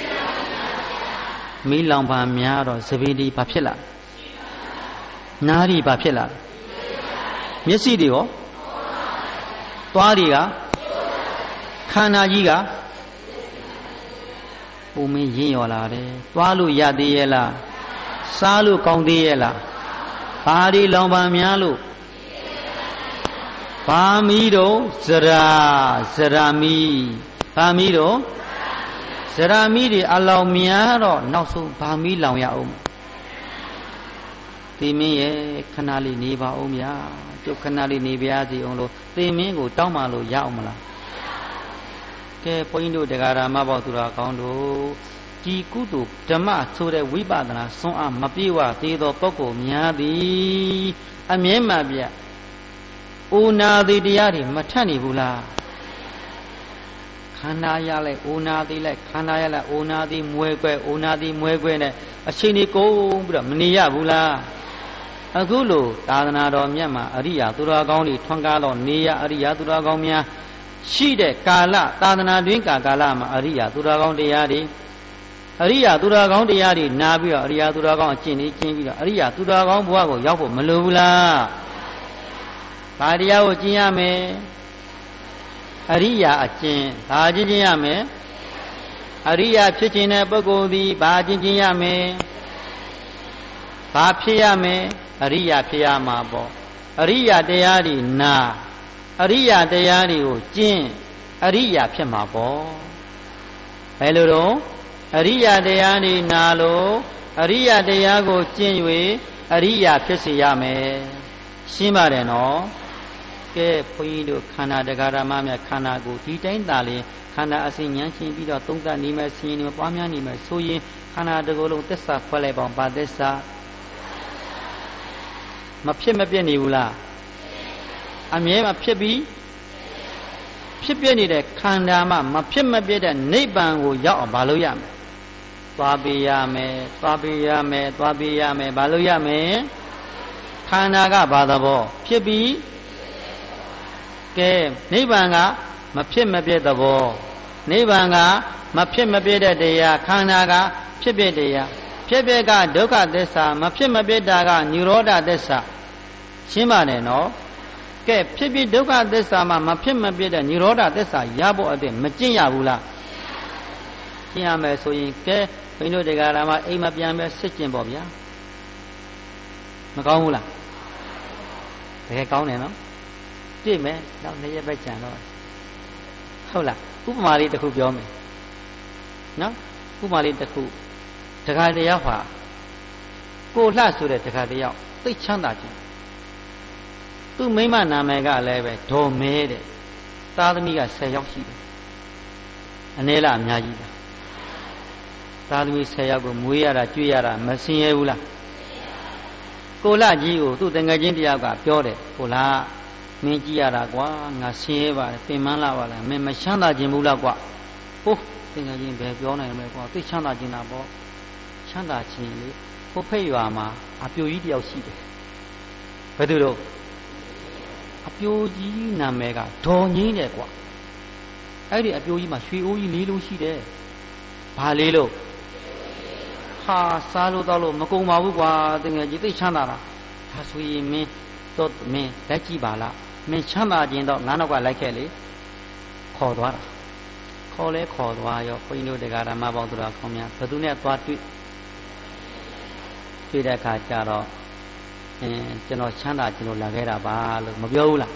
မိလောင်ပါများတော့သဗေဒီဘာဖြစ်လာနားရီဘာဖြစ်လာမျက်စိတွေရောသွားတွေကခန္ဓာကြီးကဘုံမင်းရင်းရော်လာတယ်သွားလို့ရသေးရဲ့လားစားလို့ကောင်းသေးရဲ့လားဘာဒီလောင်ပါများလို့ဘာမီတော့ဇရာမီဘာမီတော့ဇရာမီတွေအလောင်များတော့နောက်ဆုံးဘာမီလောင်ရအောင်သေမင်းရဲ့ခဏလေးနေပါဦးဗျာကျုပ်ခဏလေးနေပါစီအောင်လို့သေမင်းကိုတောင်းမှလို့ရအောင်မလားကဲဘုန်းကြီးတို့တရားဓမ္မပေါသူတော်ကောင်းတို့ဒီကုသိုလ်ဓမ္မဆိုတဲ့ဝိပဿနာစွမ်းအားမပြေဝသေးသောပုဂ္ဂိုလ်များသည်အမြဲမှပြအိုနာသည်တရားတွေမထက်နေဘူးလားခန္ဓာရလိုက်အိုနာသည်လိုက်ခန္ဓာရလိုက်အိုနာသည်မွဲကွဲအိုနာသည်မွဲကွဲနဲ့အချိန်ကြီးကုန်ပြီးတော့မနေရဘူးလားအခုလိုသာသနာတော်မြတ်မှာအရိယာသူတော်ကောင်းတွေထွန်းကားတော့နေရအရိယာသူတော်ကောင်းများရှိတဲ့ကာလသာသနာတွင်ကာလမှာအရိယာသူတော်ကောင်းတရားတွေအရိယာသူတော်ကောင်းတရားတွေနာပြီးတော့အရိယာသူတော်ကောင်းအကျင့်တွေကျင့်ပြီးတော့အရိယာသူတော်ကောင်းဘဝကိုရောက်ဖို့မလိုဘူးလားဘာတရားကိုကျင့်ရမယ်အရိယာအကျင့်ဘာကျင့်ရမယ်အရိယာဖြစ်ခြင်းတဲ့ပုဂ္ဂိုလ်သည်ဘာကျင့်ရမယ်ဘာဖြစ်ရမယ်အရိယာဖြစ်ရမှာပေါ့အရိယာတရားတွေနာအရိယာတရားတွေကိုကျင့်အရိယာဖြစ်မှာပေါ့ဘယ်လိုတော့အရိယာတရားတွေနာလို့အရိယာတရားကိုကျင့်၍အရိယာဖြစ်စေရမယ်ရှင်းပါတယ်နော်ကဲဘုန်းကြီးတို့ခန္ဓာတရားဓမ္မများခန္ဓာကိုဒီတိုင်းသာလျှင်ခန္ဓာအစဉ်ဉာဏ်ရှင်းပြီးတော့သုံးသပ်နေမယ်ဆင်းရဲပွားများနေမယ်ဆိုရင်ခန္ဓာတစ်ခုလုံးသစ္စာဖွဲ့လိုက်ပါဘာသစ္စာမဖြစ်မပြည့်နေဘူးလားအမြဲမဖြစ်ပြီးဖြစ်ပြနေတဲ့ခန္ဓာမှမဖြစ်မပြတဲ့နိဗ္ဗာန်ကိုရောက်အောင်ဘာလို့ရမလဲသွားပေးရမယ်သွားပေးရမယ်သွားပေးရမယ်ဘာလို့ရမယ်ခန္ဓာကဘာသဘောဖြစ်ပြီးကဲနိဗ္ဗာန်ကမဖြစ်မပြတဲ့သဘောနိဗ္ဗာန်ကမဖြစ်မပြတဲ့တရားခန္ဓာကဖြစ်ပြတရားဖြစ်ပြကဒုက္ခသစ္စာမဖြစ်မပြတာကនិရောဓသစ္စာရှင်းပါနဲ့နော်ကဲဖြစ်ဖြစ်ဒုက္ခသစ္စာမှာမဖြစ်မပြတဲ့និရောဓသစ္စာရဖို့အတွက်မကျင့်ရဘူးလားကျင့်ရမယ်ဆိုရင်ကဲဘုန်းကြီးတို့တရားဓမ္မအိမ်မပြန်ပဲစစ်ကျင့်ပေါ့ဗျာမကောင်းဘူးလားတကယ်ကောင်းတယ်နော်ကြည့်မယ်တော့နှစ်ရက်ပဲကြံတော့ဟုတ်လားဥပမာလေးတစ်ခုပြောမယ်နော်ဥပမာလေးတစ်ခုတခါတယောက်ဟာကိုလှဆိုတဲ့တခါတယောက်သိချမ်းသာခြင်းသူ့မိမနာမည်ကလည်းပဲဒေါ်မဲတဲ့သားသမီးက10ယောက်ရှိတယ်အနည်းလားအများကြီးလားသားသမီး10ယောက်ကိုမွေးရတာကျွေးရတာမစင်ရဘူးလားကိုလှကြီးကိုသူ့တငယ်ချင်းတယောက်ကပြောတယ်ကိုလှမင်းကြည့်ရတာကွာငါဆင်းရဲပါတယ်ပင်မလာပါလားမင်းမချမ်းသာခြင်းဘူးလားကွာဟုတ်တကယ်ချင်းပဲပြောနိုင်မယ်ကွာသိချမ်းသာခြင်းတာပေါ့ချမ်းသာခြင်းလေဟိုဖိတ်ရွာမှာအပြိုကြီးတယောက်ရှိတယ်ဘယ်သူတော့အပြိုကြီးနာမည်ကဒေါ်ငင်းတယ်ကွာအဲ့ဒီအပြိုကြီးမှာရွှေအိုးကြီး၄လုံးရှိတယ်ဘာလေးလို့ဟာစားလို့တော့လို့မကုန်ပါဘူးကွာတကယ်ကြီးသိချမ်းသာတာဒါဆိုရင်မင်းတော့မင်းလက်ကြည့်ပါလားမင်းချမ်းသာခြင်းတော့ငါနောက်ကလိုက်ခဲ့လေခေါ်သွားတာခေါ်လဲခေါ်သွားရောဘုန်းကြီးတို့တရားဓမ္မပေါင်းသူတော်ကောင်းများဘယ်သူနဲ့သွားတွေ့တဲ့အခါကျတော့ကျွန်တော်ချမ်းသာခြင်းလို့လာခဲ့တာပါလို့မပြောဘူးလား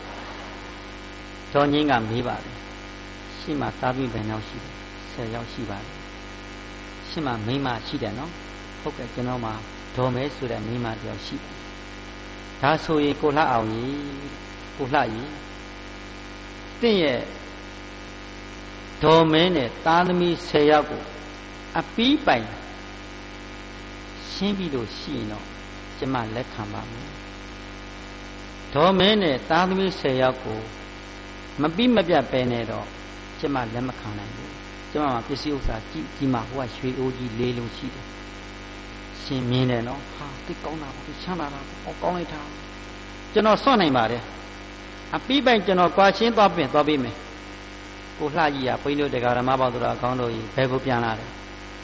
တော်ငင်းကမေးပါတယ်ရှင်းမှာသားပြီးဘယ်နှယောက်ရှိတယ်10ယောက်ရှိပါတယ်ရှင်းမှာမိန်းမရှိတယ်နော်ဟုတ်ကဲ့ကျွန်တော်မှာဒေါ်မဲဆိုတဲ့မိန်းမတယောက်ရှိတယ်ဒါဆိုရင်ကိုလှအောင်ကြီးကိုလှကြီးတင့်ရဲ့ဒေါ်မဲနဲ့သားသမီး10ယောက်ကိုအပီးပိုင်ရှင်းပြီးလို့ရှိရင်တော့ကျမလက်ခံပါမယ်ဒေါ်မဲနဲ့သားသမီး10ယောက်ကိုမပြီးမပြတ်ပဲနဲ့တော့ကျမလက်မခံနိုင်ဘူးကျမမှာပစ္စည်းဥစ္စာကြီးမှာဟိုကရွှေအိုးကြီး၄လုံးရှိတယ်ရှင်မြင်တယ်နော်ဟာသိကောင်းတာပါသိချမ်းသာတာဟောကောင်းလိုက်တာကျွန်တော်စွန့်နိုင်ပါတယ်အပီးပိုင်ကျွန်တော်ကွာရှင်းသွားပြင်သွားပေးမယ်ကိုလှကြီးကဘုန်းကြီးတို့တရားဓမ္မပေါင်းသူတော်ကောင်းတို့ကြီးဘယ်ကိုပြန်လာတယ်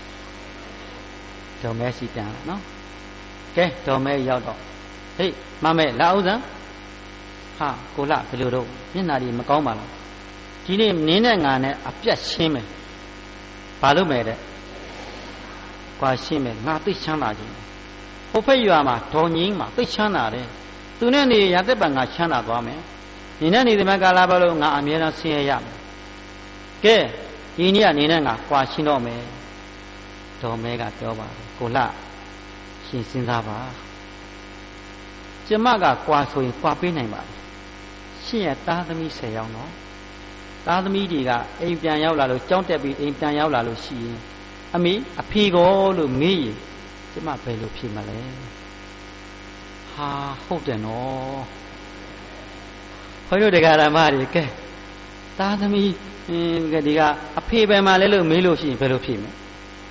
ဒေါ်မဲစီပြန်လာနော်ကဲဒေါ်မဲရောက်တော့ဟေးမမဲလာဥစံဟာကိုလှဘယ်လိုတော့မျက်နှာကြီးမကောင်းပါလားဒီနေ့နင်းနဲ့ငါနဲ့အပြတ်ရှင်းမယ်ဘာလို့မဲတဲ့ကွာရှင်းမယ်ငါသိချမ်းသာခြင်းဟိုဖိတ်ရွာမှာဒေါ်ငင်းမှာသိချမ်းသာတယ်သူနဲ့နေရတဲ့ပံငါချမ်းသာသွားမယ်နေနဲ့နေတဲ့မကာလာဘလို့ငါအမြဲတမ်းဆင်းရဲရမယ်ကဲဒီနေ့ကနေနဲ့ငါကွာရှင်းတော့မယ်ဒေါ်မဲကပြောပါတယ်ကိုလှရှင်စဉ်းစားပါကျမကကွာဆိုရင်ကွာပေးနိုင်ပါတယ်ရှင်ရဲ့သားသမီး10ယောက်နော်သားသမီးတွေကအိမ်ပြန်ရောက်လာလို့ကြောင်းတက်ပြီးအိမ်ပြန်ရောက်လာလို့ရှိရင်အမေအဖေကောလို့မေးရင်ကျမဘယ်လိုဖြေမလဲဟာဟုတ်တယ်နော်ခွင့်တို့တရားဓမ္မတွေကဲသားသမီးဒီကအဖေပဲမှလဲလို့မေးလို့ရှိရင်ဘယ်လိုဖြေမလဲ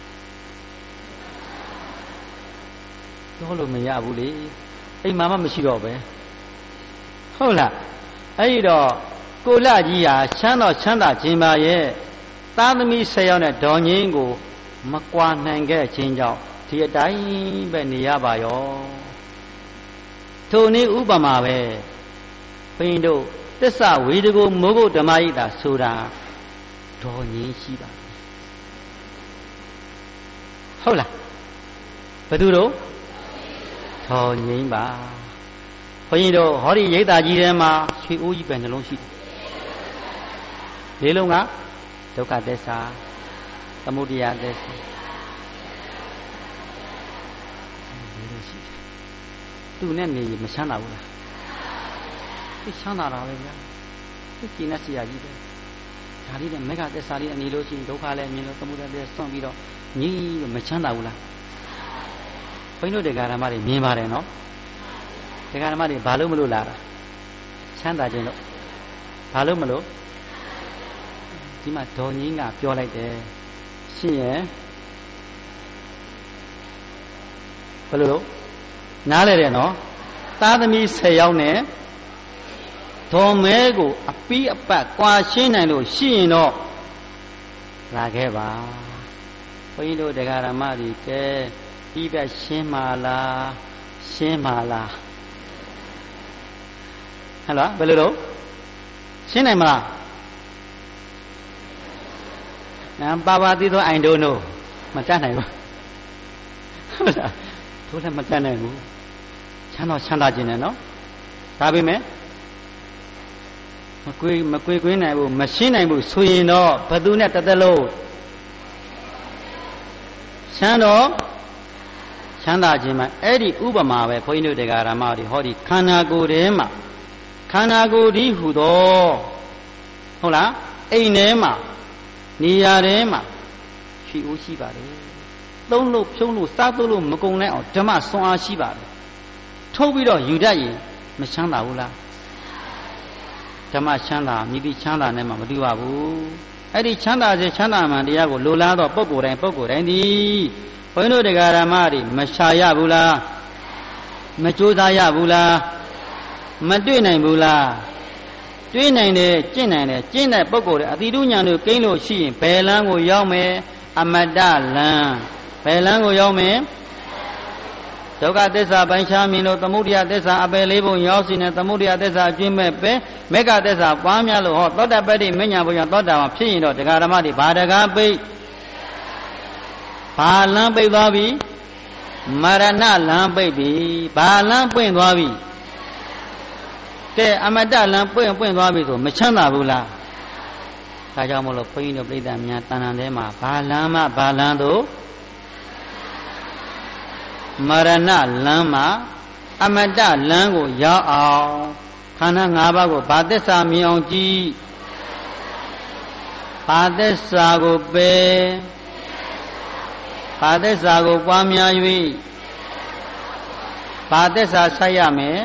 ပြောလို့မရဘူးလေအိမ်မှာမှမရှိတော့ပဲဟုတ်လားအဲ့ဒီတော့ကိုလှကြီးဟာချမ်းတော်ချမ်းသာခြင်းပါရဲ့သားသမီး10ယောက်နဲ့ဒေါ်ငင်းကိုမကွာနိုင်ခဲ့ခြင်းကြောင့်ဒီအတိုင်းပဲနေရပါရောထိုနည်းဥပမာပဲဘုန်းကြီးတို့သစ္စာဝေဒကိုမိုးကုတ်ဓမ္မယိတာဆိုတာဒေါ်ငင်းရှိပါဟုတ်လားဘယ်သူတို့ဒေါ်ငင်းပါဘုန်းကြီးတို့ဟောဒီရိတ်တာကြီးထဲမှာရွှေအိုးကြီးပဲနှလုံးရှိတယ်၄လုံးကဒုက္ခသစ္စာသမုဒယသစ္စာသူနဲ့နေမချမ်းသာဘူးလားသိချမ်းသာတာပဲဗျာသိကျင်တဲ့ဆရာကြီးပဲဒါလေးနဲ့မေဃသစ္စာလေးအနေလို့ရှိရင်ဒုက္ခလည်းမြင်လို့သမုဒယသစ္စာဆွန့်ပြီးတော့ညီမချမ်းသာဘူးလားဘုန်းကြီးတို့တရားဓမ္မတွေမြင်ပါတယ်နော်တရားဓမ္မတွေဘာလို့မလို့လာတာချမ်းသာခြင်းလို့ဘာလို့မလို့ဒီမှာဒေါ်ကြီးကပြောလိုက်တယ်ရှင်ရဲ့ဘယ်လိုလို့နားလဲတယ်နော်သားသမီး10ယောက်နဲ့ဒေါ်မဲကိုအပီးအပတ်ကွာရှင်းနိုင်လို့ရှိရင်တော့လာခဲ့ပါဘုန်းကြီးတို့တရားဓမ္မတွေကဲပြီးပြရှင်းပါလားရှင်းပါလားဟဲ့လားဘယ်လိုလို့ရှင်းနိုင်မလားနာပါပါသေးသော I don't know မတတ်နိုင်ဘူးဟုတ်လားတို့လည်းမတတ်နိုင်ဘူးချမ်းတော့ချမ်းသာခြင်းနဲ့နော်ဒါပေမဲ့မကွေးနိုင်ဘူးမရှင်းနိုင်ဘူးဆိုရင်တော့ဘယ်သူနဲ့တစ်သက်လုံးချမ်းတော့ချမ်းသာခြင်းမှာအဲ့ဒီဥပမာပဲဘုန်းကြီးတို့တရားဓမ္မတွေဟောဒီခန္ဓာကိုယ်ထဲမှာခန္ဓာကိုယ်ဒီဟူသောဟုတ်လားအိမ်ထဲမှာနေရာထဲမှာရှိဦးရှိပါတယ်သုံးလို့ဖြုံးလို့စားသုံးလို့မကုန်နိုင်အောင်ဓမ္မဆွမ်းအားရှိပါတယ်ထုတ်ပြီးတော့ယူတတ်ရင်မချမ်းသာဘူးလားဓမ္မချမ်းသာမိတိချမ်းသာနဲ့မှမတူပါဘူးအဲ့ဒီချမ်းသာစေချမ်းသာမှန်တရားကိုလိုလားတော့ပုဂ္ဂိုလ်တိုင်းဒီဘုန်းကြီးတို့တရားဓမ္မတွေမရှာရဘူးလားမကြိုးစားရဘူးလားမတွေ့နိုင်ဘူးလားတွေ့နိုင်တယ်ကျင့်နိုင်တယ်ကျင့်တဲ့ပုဂ္ဂိုလ်တွေအတိတုညာတို့ကိန်းလို့ရှိရင်ဘယ်လမ်းကိုရောက်မယ်အမတ္တလမ်းဘယ်လမ်းကိုရောက်မယ်ဒုက္ခသစ္စာပိုင်းခြားမြင်လို့သမုဒယသစ္စာအပယ်လေးပုံရောက်စီနဲ့သမုဒယသစ္စာအကျင့်မဲ့ပဲမေဃသစ္စာပွားများလို့ဟောသောတပတ္တိမညာဘုရားသောတာပန်ဖြစ်ရင်တော့တရားဓမ္မတွေဘာတကားပိတ်ဘာလမ်းပိတ်သွားပြီမရဏလမ်းပိတ်ပြီဘာလမ်းပွင့်သွားပြီကဲအမတ္တလမ်းပွင့်သွားပြီဆိုမချမ်းသာဘူးလားဒါကြောင့်မလို့ဘုန်းကြီးတို့ပြိဿများတဏ္ဍာထဲမှာဘာလမ်းမှဘာလမ်းတို့မရဏလမ်းမှာအမတ္တလမ်းကိုရောက်အောင်ခန္ဓာ၅ပါးကိုဘာသစ္စာမြင်အောင်ကြည့်ဘာသစ္စာကိုပယ်ဘာသစ္စာကိုပွားများ၍ဘာသစ္စာဆက်ရမယ်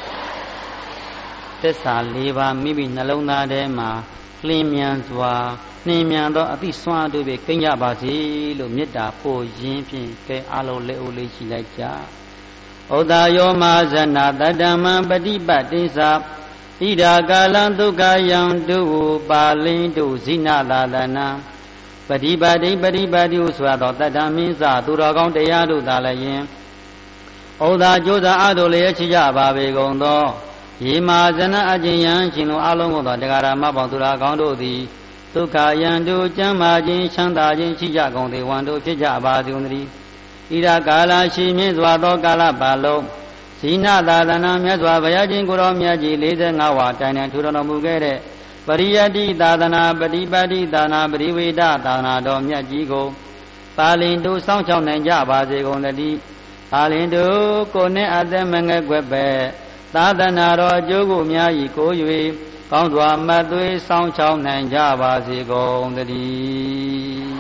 သစ္စာ၄ပါးမိမိနှလုံးသားထဲမှာလင်းမြန်စွာနှင်းမြန်သောအသည့်စွမ်းတို့ပဲကိန်းကြပါစေလို့မေတ္တာပို့ရင်းဖြင့်ကဲအလုံးလက်ဦးလေးရှိလိုက်ကြဩတာယောမဇနာတတ္တမံပฏิပတ်တိသဣဒာကာလံဒုက္ခယံတုပါလင်းတုဇိနလာလနံပฏิပတ်တိဟုဆိုရသောတတ္တမင်းစသူတော်ကောင်းတရားတို့သာလည်းယင်ဩတာကြိုးစားအထုလျက်ချကြပါပေကုန်သောယေမာဇနအကျဉ်ယံရှင်တို့အလုံးကုန်သောတရားဓမ္မပေါင်းသူတော်ကောင်းတို့သည်ဒုက္ခယံတုကျမ်းမာခြင်းချမ်းသာခြင်းရှိကြကုန်သည်ဝန္တို့ဖြစ်ကြပါသည်ကုန်သည်ဣဒကာလရှိမြင့်စွာသောကာလပါလုံးဇိနသာသနာမြတ်စွာဘုရားရှင်ကိုရောမြတ်ကြီး45ဝါတိုင်တိုင်ထူတော်မူခဲ့တဲ့ပရိယတိသာသနာပฏิပတ်တိသာသနာပရိဝေဒသာသနာတော်မြတ်ကြီးကိုပါလင်တို့စောင့်ရှောက်နိုင်ကြပါစေကုန်သတည်းပါလင်တို့ကိုနှင့်အသက်မငဲ့ွက်ပဲသာသနာတော်အကျိုးကိုများ၏ကို၍ကောင်းစွာမတ်သွေးစောင့်ရှောက်နိုင်ကြပါစေကုန်သတည်း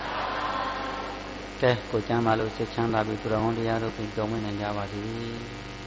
ကဲကိုကျမ်းပါလို့စိတ်ချမ်းသာပြီးသူတော်ကောင်းတရားတို့ပြင်ကြုံဝင်နိုင်ကြပါစေ